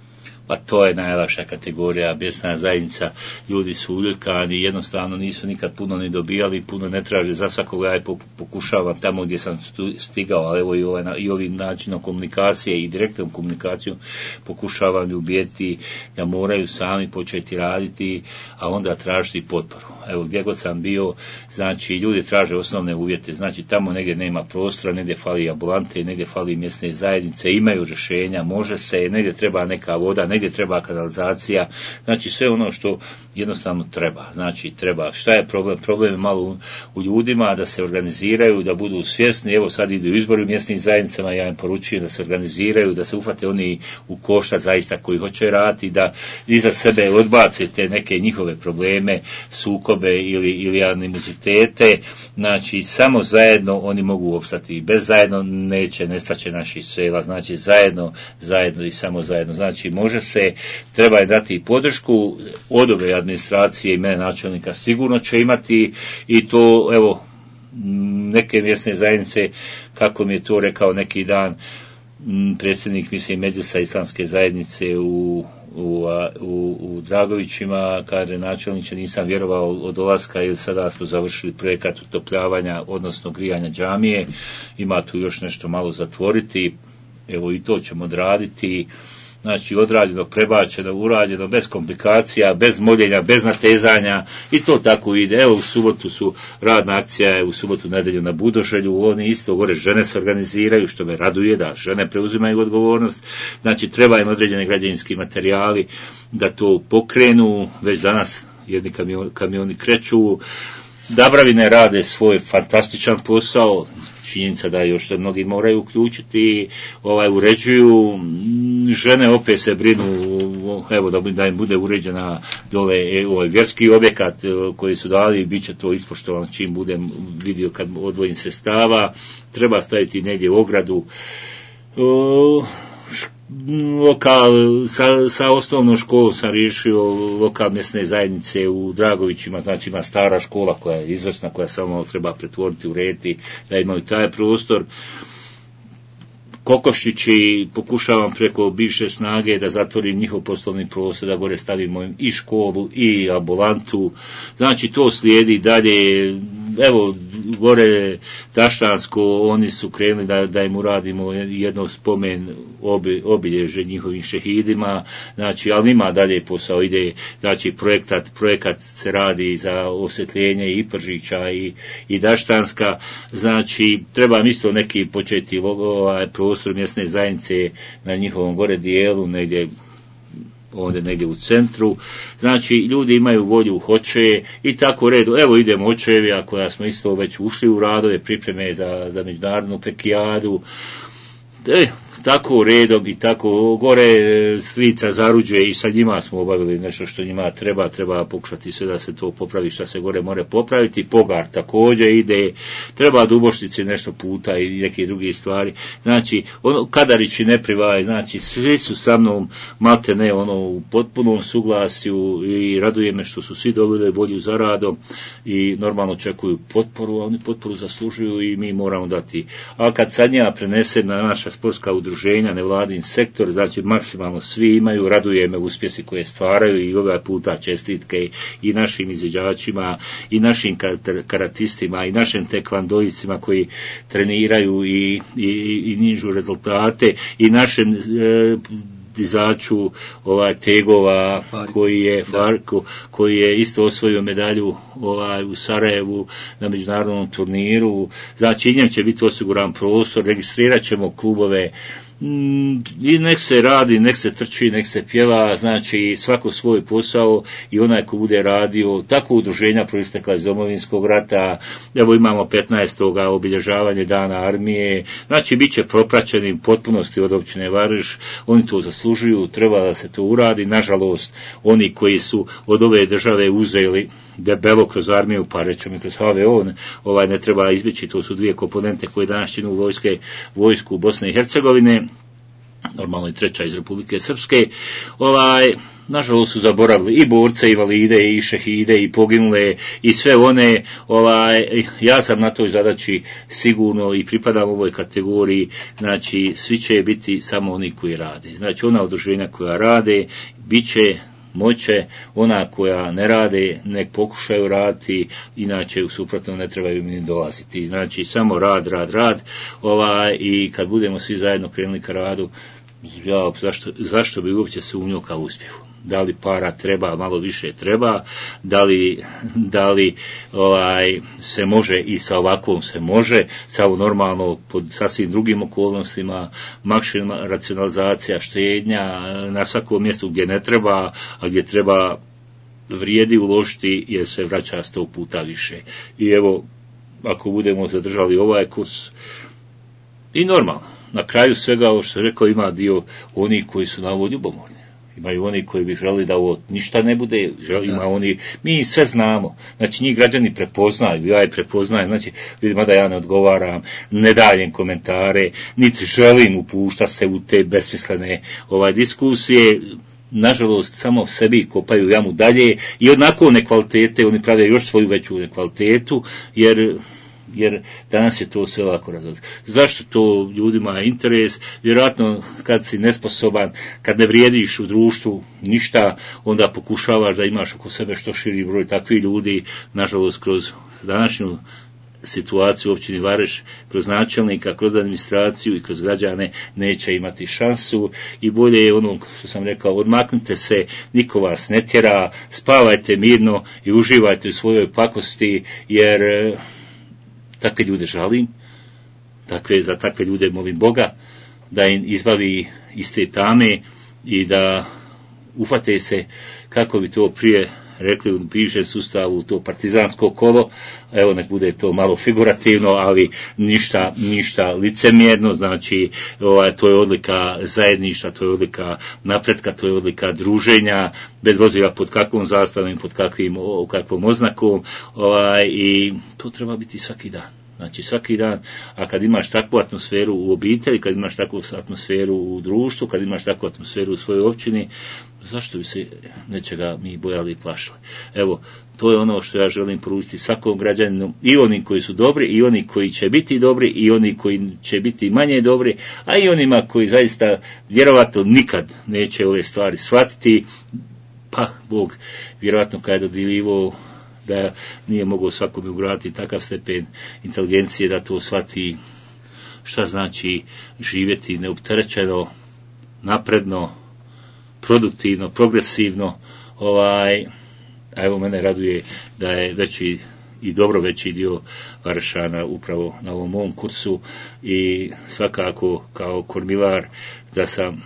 Pa to je najlakša kategorija, mjesna zajednica, ljudi su uljuljkani, jednostavno nisu nikad puno ni dobijali, puno ne traže za svakoga, ja pokušavam tamo gdje sam stigao, ali evo i ovim načinom komunikacije i direktnom komunikacijom pokušavam ubijediti da moraju sami početi raditi, a onda tražiti potporu. Evo gdje god sam bio, znači ljudi traže osnovne uvjete, znači tamo negdje nema prostora, negdje fali ambulante, negdje fali mjesne zajednice, imaju rješenja, može se, negdje treba neka voda, negdje treba kanalizacija, znači sve ono što jednostavno treba, znači treba. Šta je problem? Problem je malo u ljudima da se organiziraju, da budu svjesni, evo sad idu izbori u mjesnim zajednicama, ja im poručujem da se organiziraju, da se ufate oni u koštac zaista koji hoće raditi, da iza sebe odbace te neke njihove probleme, sukobe ili animozitete, znači samo zajedno oni mogu opstati, bez zajedno nestaće naših sela, znači zajedno i samo zajedno, znači može se, treba je dati i podršku od ove administracije i mene načelnika sigurno će imati i to, evo, neke mjesne zajednice, kako mi je to rekao neki dan predsjednik, mislim, Medzesa islamske zajednice u Dragovićima, kaže načelniče, nisam vjerovao od dolaska jer sada smo završili projekat utopljavanja, odnosno grijanja džamije, ima tu još nešto malo zatvoriti, evo i to ćemo odraditi. Znači odrađeno, prebačeno, urađeno, bez komplikacija, bez moljenja, bez natezanja i to tako ide. Evo u subotu su radna akcija, u subotu nedjelju na Budoželju, oni isto gore žene se organiziraju, što me raduje da žene preuzimaju odgovornost, znači treba im određeni građevinski materijali da to pokrenu, već danas jedni kamioni kreću, Dabravine rade svoj fantastičan posao, činjenica da još se mnogi moraju uključiti, uređuju, žene opet se brinu, evo da im bude uređena dole vjerski objekat koji su dali, bit će to ispoštovano čim budem vidio kad odvojim sredstava, treba staviti negdje u ogradu, lokal, sa osnovnom školom sam riješio lokal mjesne zajednice u Dragovićima, znači ima stara škola koja je izvrsna, koja samo treba pretvoriti, urediti, da imaju taj prostor. Kokoščići pokušavam preko bivše snage da zatvorim njihov poslovni prostor, da gore stavimo i školu i ambulantu, znači to slijedi dalje, evo gore Daštansko, oni su krenuli da im uradimo jedno spomen obilježe njihovim šehidima, znači ali ima dalje posao, ide, znači projekat se radi za osvjetljenje i Pržića i Daštanska, znači treba isto neki početi prostor mjesne zajednice na njihovom gore dijelu, ovdje negdje u centru, znači ljudi imaju volju, hoće i tako redu, evo idemo očevija koja smo isto već ušli u radove, pripreme za međunarodnu pekijadu, tako redom i tako gore Slica, Zaruđe i sa njima smo obavili nešto što njima treba pokušati sve da se to popravi što se gore more popraviti, Pogar također ide, treba Dubošnici nešto puta i neke druge stvari, znači Kadarići ne privaj, znači svi su sa mnom maltene u potpunom suglasju i raduje me što su svi dobili volju za radom i normalno očekuju potporu, a oni potporu zaslužuju i mi moramo dati, a kad sad njega prenese na naša sportska udruženja, nevladin sektor, znači maksimalno svi imaju, raduje me uspjesi koje stvaraju i ovaj puta čestitke i našim izvođačima i našim karatistima i našim tekvandojicima koji treniraju i nižu rezultate i našem dizaču Tegova koji je isto osvojio medalju u Sarajevu na međunarodnom turniru, znači njem će biti osiguran prostor, registrirat ćemo klubove i nek se radi, nek se trči, nek se pjeva, znači svako svoj posao i onaj ko bude radio, tako udruženja proistekla iz Domovinskog rata, evo imamo 15. obilježavanje dana armije, znači bit će propraćeni u potpunosti od općine Vareš, oni to zaslužuju, treba da se to uradi, nažalost oni koji su od ove države uzeli debelo kroz armiju, pa rećemo i kroz HVO, ne treba izbjeći, to su dvije komponente koje danas činu vojsku Bosne i Hercegovine, normalno i treća iz Republike Srpske, nažalost su zaboravili i borce, i invalide, i šehide, i poginule, i sve one, ja sam na toj zadaći sigurno i pripadam ovoj kategoriji, znači svi će biti samo oni koji rade. Znači ona udruženja koja rade, bit će, moće, ona koja ne rade, nek pokušaju raditi, inače u suprotnom ne trebaju ni dolaziti. Znači samo rad, i kad budemo svi zajedno krenuli ka radu, zašto bi uopće sumnjao ka uspjehu? Da li para treba, malo više treba, da li se može i sa ovakvom se može, samo normalno pod sasvim drugim okolnostima, maksimalna racionalizacija, štednja na svakom mjestu gdje ne treba, a gdje treba vrijedi uložiti jer se vraća 100 puta više. I evo, ako budemo zadržali ovaj kurs, i normalno, na kraju svega, ovo što sam rekao, ima dio onih koji su na ovo ljubomorni. Imaju oni koji bi želi da ovo ništa ne bude, ima oni, mi sve znamo, znači njih građani prepoznaju, ja je prepoznajem, znači vidimo da ja ne odgovaram, ne dajem komentare, niti želim upuštati se u te besmislene diskusije, nažalost samo sebi kopaju jamu dalje i onako nekvalitete, oni prave još svoju veću nekvalitetu, jer danas je to sve lako razotkriti. Zašto to ljudima je interes? Vjerojatno kad si nesposoban, kad ne vrijediš u društvu ništa, onda pokušavaš da imaš oko sebe što širi broj takvih ljudi. Nažalost, kroz današnju situaciju u općini Vareš, kroz načelnika, kroz administraciju i kroz građane neće imati šansu i bolje je ono što sam rekao, odmaknite se, niko vas ne tjera, spavajte mirno i uživajte u svojoj pakosti, jer takve ljude žalim, za takve ljude molim Boga da im izbavi iz te tame i da ufate se, kako bi to prije rekli u bivšem sustavu, to partizansko kolo, evo nek bude to malo figurativno, ali ništa licemjerno, znači to je odlika zajedništva, to je odlika napretka, to je odlika druženja, bez obzira pod kakvom zastavom, pod kakvom oznakom, i to treba biti svaki dan. Znači svaki dan, a kad imaš takvu atmosferu u obitelji, kad imaš takvu atmosferu u društvu, kad imaš takvu atmosferu u svojoj općini, zašto bi se nečega mi bojali i plašili? Evo, to je ono što ja želim poručiti svakom građaninu, i oni koji su dobri, i oni koji će biti dobri, i oni koji će biti manje dobri, a i onima koji zaista vjerovatno nikad neće ove stvari shvatiti, pa Bog vjerovatno kada je dodjeljivao da nije mogao svakome ugraditi takav stepen inteligencije da to shvati šta znači živjeti neopterećeno, napredno, produktivno, progresivno, a evo mene raduje da je veći dio Varešana upravo na ovom mom kursu i svakako kao kormilar da sam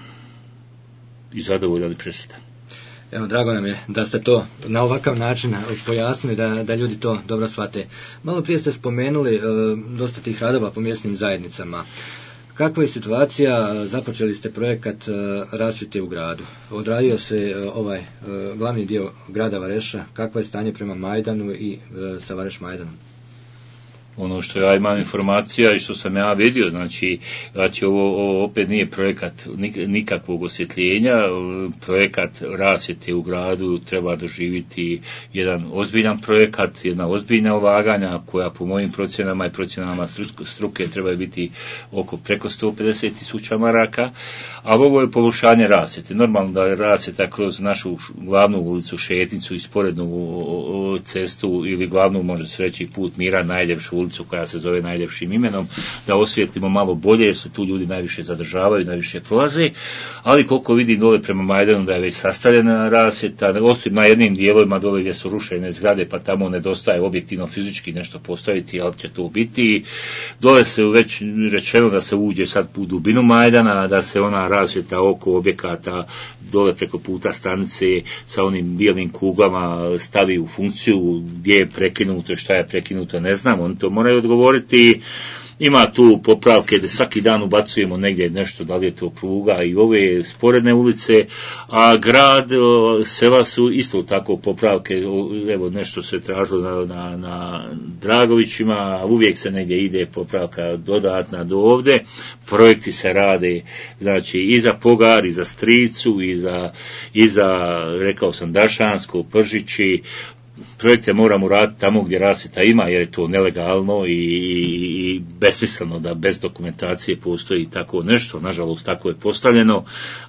i zadovoljan i presretan. Evo, drago nam je da ste to na ovakav način pojasnili, da ljudi to dobro shvate. Malo prije ste spomenuli dosta tih radova po mjesnim zajednicama. Kakva je situacija, započeli ste projekat rasvjete u gradu. Odradio se glavni dio grada Vareša, kakvo je stanje prema Majdanu i sa Vareš Majdanom? Ono što ja imam informacija i što sam ja vidio, znači ovo opet nije projekat nikakvog osvjetljenja, projekat rasvjete u gradu treba doživjeti jedan ozbiljan projekat, jedna ozbiljna ulaganja koja po mojim procjenama i procjenama struke treba biti oko preko 150.000 maraka, a ovo je poboljšanje rasvjete. Normalno da je rasvjeta kroz našu glavnu ulicu, šetnicu i sporednu cestu ili glavnu, može se reći, put mira, najljepšu ulicu koja se zove najljepšim imenom, da osvijetlimo malo bolje jer se tu ljudi najviše zadržavaju, najviše prolaze, ali koliko vidim dole prema Majdanu da je već sastavljena rasvjeta, osim na jednim dijelovima dole gdje su rušene zgrade pa tamo nedostaje objektivno fizički nešto postaviti, ali će to biti. Dole se već rečeno da se uđe sad u dubinu Majdana, da se ona rasvjeta oko objekata dole preko puta stanice sa onim bijelim kuglama stavi u funkciju, gdje je prekinuto, šta je prekinuto, ne znam, oni to moraju odgovoriti. Ima tu popravke da svaki dan ubacujemo negdje nešto, da li je to pruga i ove sporedne ulice, a grad, sela su isto tako popravke, evo nešto se tražilo na Dragovićima, uvijek se negdje ide popravka dodatna do ovdje, projekti se rade, znači i za Pogar, i za Stricu, i za rekao sam Dašansko, Pržići, projekte moramo raditi tamo gdje rasvjeta ima, jer je to nelegalno i besmisleno da bez dokumentacije postoji tako nešto, nažalost tako je postavljeno,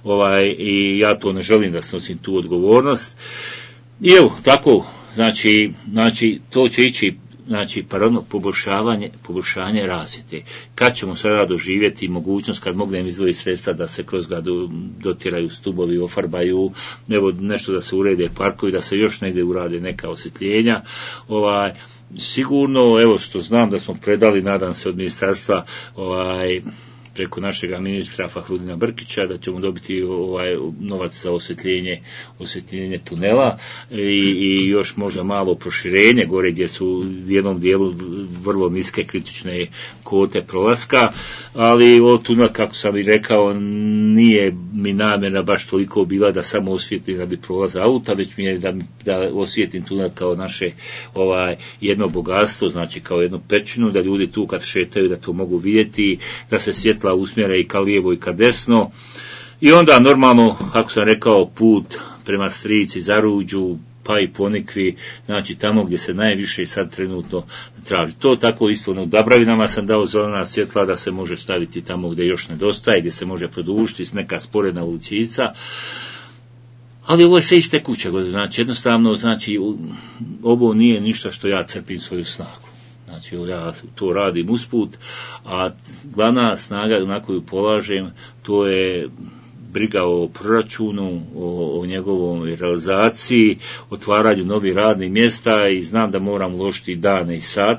i ja to ne želim da snosim tu odgovornost. I evo, tako, znači to će ići, znači paradno poboljšanje rasvjete. Kad ćemo sada doživjeti mogućnost, kad mognem izdvojiti sredstva da se kroz ga dotiraju stubovi, ofarbaju, evo nešto da se urede parkovi, da se još negdje urade neka osvjetljenja, sigurno, evo što znam da smo predali, nadam se od ministarstva, preko našega ministra Fahrudina Brkića, da ćemo dobiti novac za osvjetljenje tunela i još možda malo proširenje gore gdje su u jednom dijelu vrlo niske kritične kote prolaska, ali tunel, kako sam i rekao, nije mi namjera baš toliko bila da samo osvijetlim radi prolaza auta, već mi je da osvijetim tunel kao naše jedno bogatstvo, znači kao jednu pećinu, da ljudi tu kad šetaju da to mogu vidjeti, da se svjetla usmjere i ka lijevo i ka desno. I onda normalno, kako sam rekao, put prema Strici, Zaruđu, pa i Ponikvi, znači tamo gdje se najviše sad trenutno traži. To tako isto, u Dabravinama sam dao zelena svjetla da se može staviti tamo gdje još nedostaje, gdje se može produžiti neka sporedna uličica. Ali ovo je sve iste kuće, znači jednostavno, znači ovo nije ništa što ja crpim svoju snagu. Znači ja to radim usput, a glavna snaga na koju polažem, to je briga o proračunu, o njegovom realizaciji, otvaranju novih radnih mjesta i znam da moram uložiti dane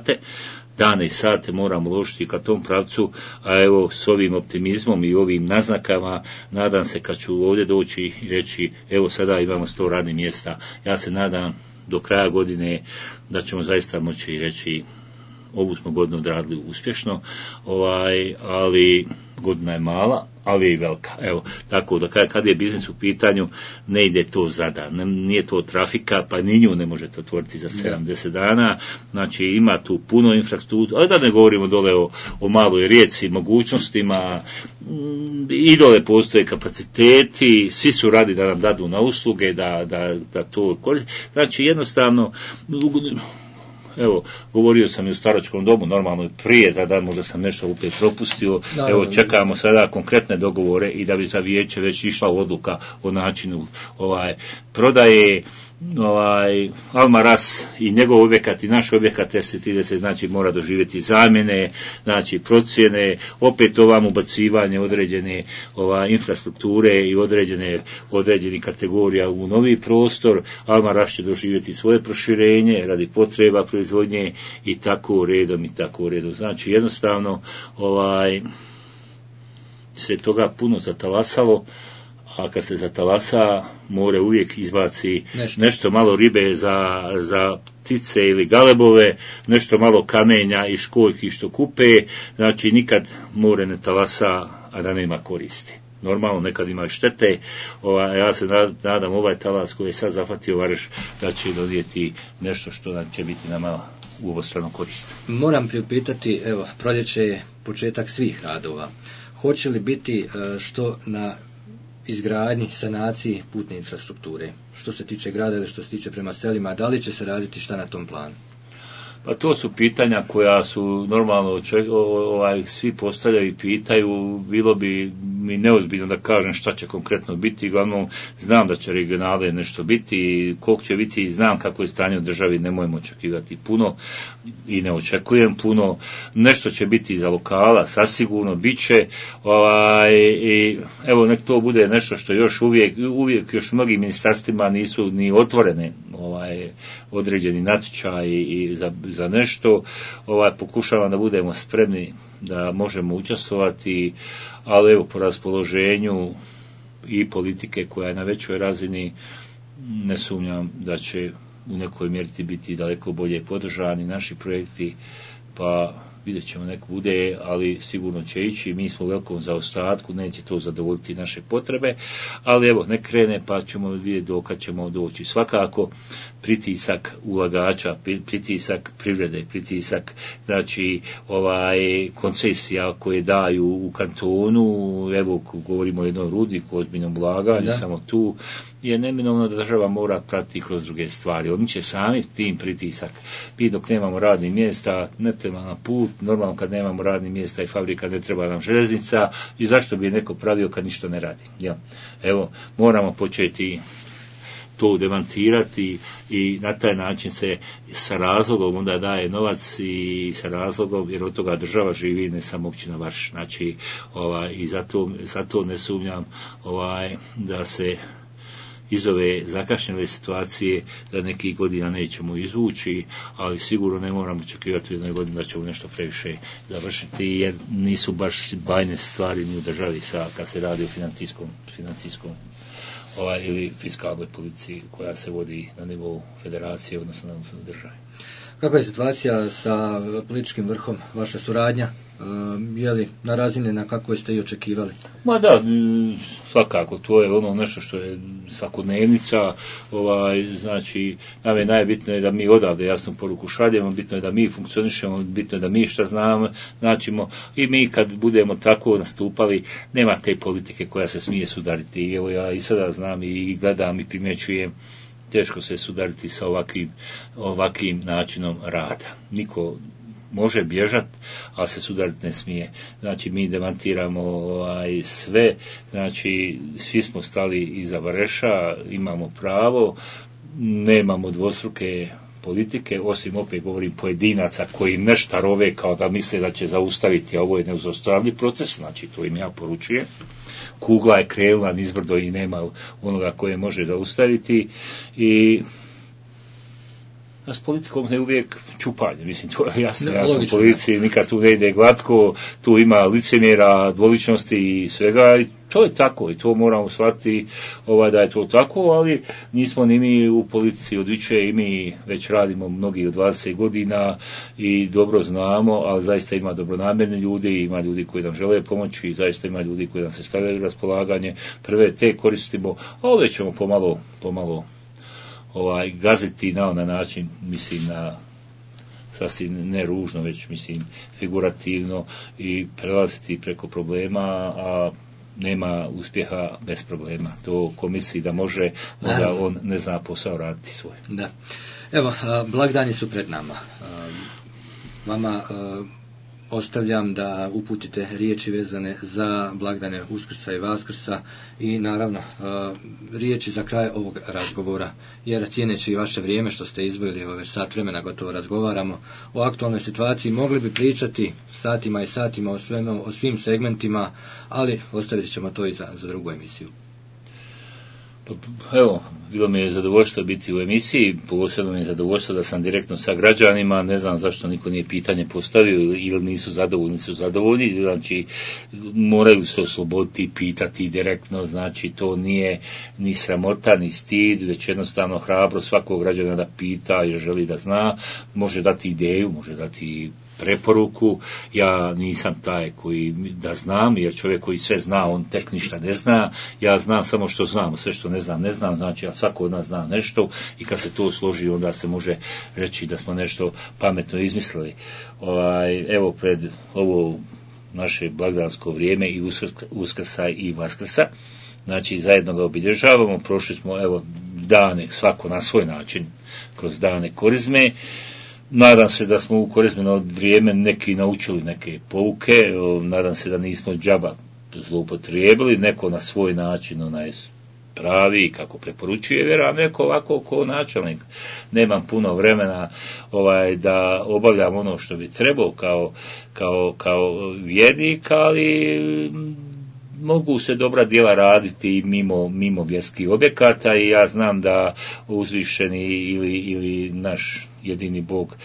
i sate moram uložiti ka tom pravcu, a evo s ovim optimizmom i ovim naznakama nadam se kad ću ovdje doći i reći evo sada imamo 100 radnih mjesta. Ja se nadam do kraja godine da ćemo zaista moći reći ovu smo godinu odradili uspješno, ali godina je mala, ali je i velika. Evo, tako da kad je biznis u pitanju, ne ide to zada, nije to trafika, pa ni nju ne možete otvoriti za 70 dana, znači ima tu puno infrastruktura, ali da ne govorimo dole o maloj rijeci, mogućnostima, i dole postoje kapaciteti, svi su radi da nam dadu na usluge, da to koriste, znači jednostavno, evo, govorio sam i u staračkom domu, normalno prije da možda sam nešto opet propustio, evo čekamo sada konkretne dogovore i da bi za vijeće već išla odluka o načinu prodaje, Almaraz i njegov objekat i naš objekat S30, znači mora doživjeti zamjene, znači procjene, opet ovam ubacivanje određene infrastrukture i određenih kategorija u novi prostor. Almaraz će doživjeti svoje proširenje radi potreba proizvodnje i tako redom. Znači jednostavno se toga puno zatalasalo, a kad se zatalasa, more uvijek izbaci nešto malo ribe za ptice ili galebove, nešto malo kamenja i školjki što kupe, znači nikad more ne talasa, a da nema koristi. Normalno, nekad ima štete, ja se nadam ovaj talas koji je sad zahvatio Vareš, da će donijeti nešto što nam će biti nama u obostrano korist. Moram priupitati, evo, proljeće je početak svih radova. Hoće li biti što na izgradnji, sanaciji putne infrastrukture? Što se tiče grada ili što se tiče prema selima, da li će se raditi šta na tom planu? Pa to su pitanja koja su normalno svi postavljaju i pitaju, bilo bi mi neozbiljno da kažem šta će konkretno biti, uglavnom znam da će regionale nešto biti, koliko će biti, znam kako je stanje u državi, nemojmo očekivati puno i ne očekujem puno, nešto će biti za lokala, sasigurno bit će, i evo nek to bude nešto što još uvijek još mnogim ministarstvima nisu ni otvorene određeni natječaj i za nešto, pokušavam da budemo spremni da možemo učestvovati, ali evo po raspoloženju i politike koja je na većoj razini, ne sumnjam da će u nekoj mjeri biti daleko bolje podržani naši projekti, pa vidjet ćemo nek bude, ali sigurno će ići, mi smo u velikom zaostatku, neće to zadovoljiti naše potrebe, ali evo, nek krene pa ćemo vidjeti dokad ćemo doći. Svakako, pritisak ulagača, pritisak privrede, pritisak, znači, koncesija koje daju u kantonu, evo, govorimo o jednom rudniku, ozbiljnom ulaganju, samo tu, je neminovno da država mora pratiti kroz druge stvari. Oni će sami tim pritisak. Mi dok nemamo radnih mjesta, ne treba nam put, normalno kad nemamo radnih mjesta i fabrika, ne treba nam željeznica, i zašto bi neko pravio kad ništa ne radi. Ja. Evo, moramo početi to demantirati i na taj način se sa razlogom onda daje novac i sa razlogom, jer od toga država živi, ne samo općina Varš. Znači, i zato ne sumnjam da se iz ove zakašnjele situacije da nekih godina nećemo izvući, ali sigurno ne moramo očekivati u jednoj godini da ćemo nešto previše završiti, jer nisu baš bajne stvari ni u državi kad se radi o financijskom ili fiskalnoj policiji koja se vodi na nivou federacije, odnosno na nivou države. Kakva je situacija sa političkim vrhom, vaša suradnja? Je li na razine na kakvoj ste i očekivali? Ma da, svakako, to je ono nešto što je svakodnevnica, znači, nam je najbitno je da mi odavde jasnu poruku šaljemo, bitno je da mi funkcionišemo, bitno je da mi šta znamo, značimo, i mi kad budemo tako nastupali, nema te politike koja se smije sudariti. Evo, ja i sada znam i gledam i primjećujem, teško se sudariti sa ovakvim načinom rada. Niko može bježati, ali se sudariti ne smije. Znači, mi demantiramo sve, znači, svi smo stali iza Vareša, imamo pravo, nemamo dvostruke politike, osim, opet govorim, pojedinaca koji nešto rove kao da misle da će zaustaviti, a ovo je nezaustavljiv proces, znači, to im ja poručujem. Kugla je krenula nizbrdo i nema onoga koje može zaustaviti, i a s politikom je uvijek čupanje, mislim, to je jasno, ja sam u policiji, nikad tu ne ide glatko, tu ima licemjera, dvoličnosti i svega, i to je tako, i to moramo shvatiti da je to tako, ali nismo ni mi u politici od juče, i mi već radimo mnogi od 20 godina i dobro znamo, ali zaista ima dobronamjerni ljudi, ima ljudi koji nam žele pomoći, i zaista ima ljudi koji nam se stavljaju u raspolaganje, prve te koristimo, a ove ćemo pomalo gaziti na onaj način, mislim, na sasvim ne ružno, već mislim figurativno, i prelaziti preko problema, a nema uspjeha bez problema. To ko misli da može, onda on ne zna posao raditi svoj. Da. Evo, blagdani su pred nama. Vama ostavljam da uputite riječi vezane za blagdane Uskrsa i Vaskrsa i naravno riječi za kraj ovog razgovora, jer cijeneći vaše vrijeme što ste izdvojili, ove sat vremena gotovo razgovaramo o aktualnoj situaciji, mogli bi pričati satima i satima o svim segmentima, ali ostavit ćemo to i za drugu emisiju. Evo, bilo mi je zadovoljstvo biti u emisiji, posebno mi je zadovoljstvo da sam direktno sa građanima, ne znam zašto niko nije pitanje postavio ili nisu zadovoljni, znači moraju se osloboditi, pitati direktno, znači to nije ni sramota, ni stid, već jednostavno hrabro svakog građana da pita jer želi da zna, može dati ideju, može dati preporuku. Ja nisam taj koji da znam, jer čovjek koji sve zna, on tek ništa ne zna. Ja znam samo što znam, sve što ne znam, znači ja svako od nas zna nešto, i kad se to složi, onda se može reći da smo nešto pametno izmislili. Evo, pred ovo naše blagdansko vrijeme i Uskrsa i Vaskrsa, znači zajedno ga obilježavamo, prošli smo dane svako na svoj način kroz dane Korizme. Nadam se da smo u Korizmeno vrijeme neki naučili neke pouke, nadam se da nismo džaba zloupotrijebili, neko na svoj način pravi kako preporučuje vjera, a neko ovako ko načelnik. Nemam puno vremena da obavljam ono što bi trebao kao vjernik, ali mogu se dobra djela raditi mimo vjerskih objekata, i ja znam da uzvišeni ili naš jedini Bog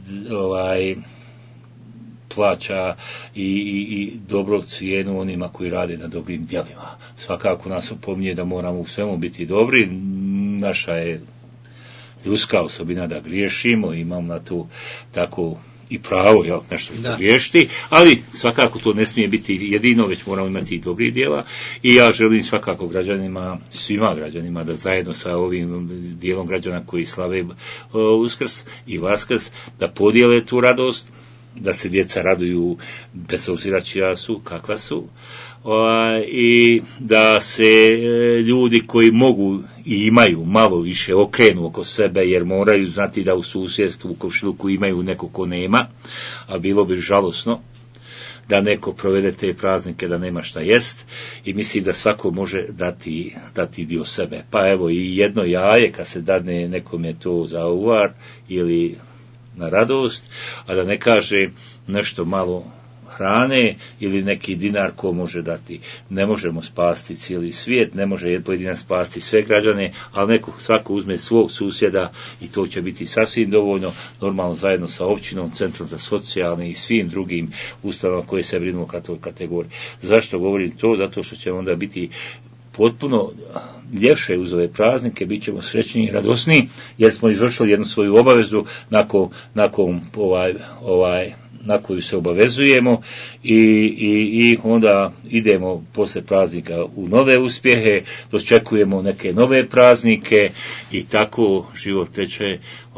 plaća i dobro cijenu onima koji rade na dobrim djelima. Svakako nas opominje da moramo u svemu biti dobri. Naša je ljudska osobina da griješimo, imam na to tako i pravo, jel, nešto riješiti, ali svakako to ne smije biti jedino, već moramo imati i dobrih dijela i ja želim svakako građanima, svima građanima da zajedno sa ovim dijelom građana koji slave Uskrs i Vaskrs, da podijele tu radost, da se djeca raduju bez obzira čija su, kakva su, i da se ljudi koji mogu i imaju malo više okrenu oko sebe, jer moraju znati da u susjedstvu, u komšiluku imaju neko ko nema, a bilo bi žalosno da neko provede te praznike da nema šta jest, i misli da svako može dati dio sebe. Pa evo i jedno jaje kad se dadne nekom je to za uvar ili na radost, a da ne kaže nešto malo hrane ili neki dinar ko može dati. Ne možemo spasti cijeli svijet, ne može jedan pojedinac spasti sve građane, ali svako uzme svog susjeda i to će biti sasvim dovoljno, normalno zajedno sa općinom, centrom za socijalne i svim drugim ustanovama koje se brinu o toj kategoriji. Zašto govorim to? Zato što će onda biti potpuno ljepše uz ove praznike, bit ćemo srećniji i radosniji, jer smo izvršili jednu svoju obavezu nakon na koju se obavezujemo i onda idemo posle praznika u nove uspjehe, dočekujemo neke nove praznike i tako život teče,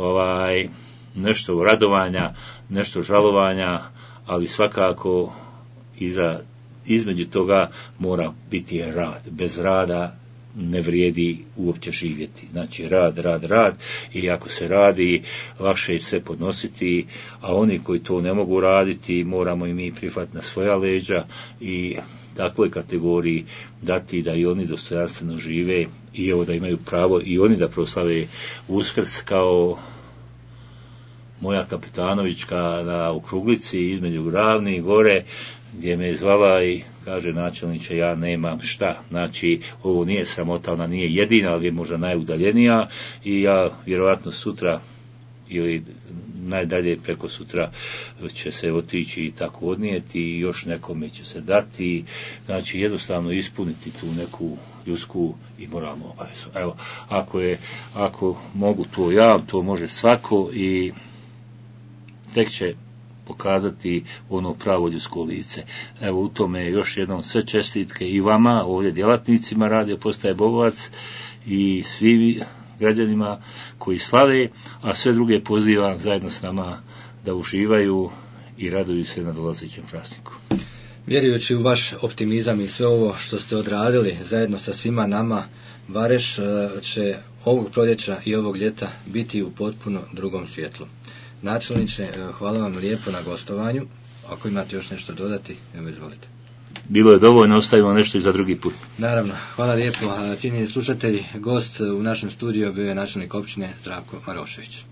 nešto radovanja, nešto žalovanja, ali svakako između toga mora biti rad. Bez rada ne vrijedi uopće živjeti. Znači rad i ako se radi, lakše je sve podnositi, a oni koji to ne mogu raditi, moramo i mi prihvatiti na svoja leđa i takvoj kategoriji dati da i oni dostojanstveno žive i evo da imaju pravo i oni da proslave Uskrs kao moja Kapitanovićka na okruglici između Ravni i gore, gdje me je zvala i kaže: načelniče, ja nemam šta. Znači, ovo nije sramota, ona nije jedina, ali je možda najudaljenija i ja vjerovatno sutra ili najdalje preko sutra će se otići i tako odnijeti i još nekome će se dati. Znači, jednostavno ispuniti tu neku ljudsku i moralnu obavezu. Evo, ako mogu to ja, to može svako i tek će pokazati ono pravo ljudsko lice. Evo, u tome još jednom sve čestitke i vama, ovdje djelatnicima Radio Postaje Bogovac i svim građanima koji slave, a sve druge pozivam zajedno s nama da uživaju i raduju se na dolazećem prazniku. Vjerujući u vaš optimizam i sve ovo što ste odradili zajedno sa svima nama, Vareš će ovog proljeća i ovog ljeta biti u potpuno drugom svjetlu. Načelniče, hvala vam lijepo na gostovanju. Ako imate još nešto dodati, evo izvolite. Bilo je dovoljno, ostavimo nešto i za drugi put. Naravno, hvala lijepo. Cijenjeni slušatelji, gost u našem studiju bio je načelnik općine Zdravko Marošević.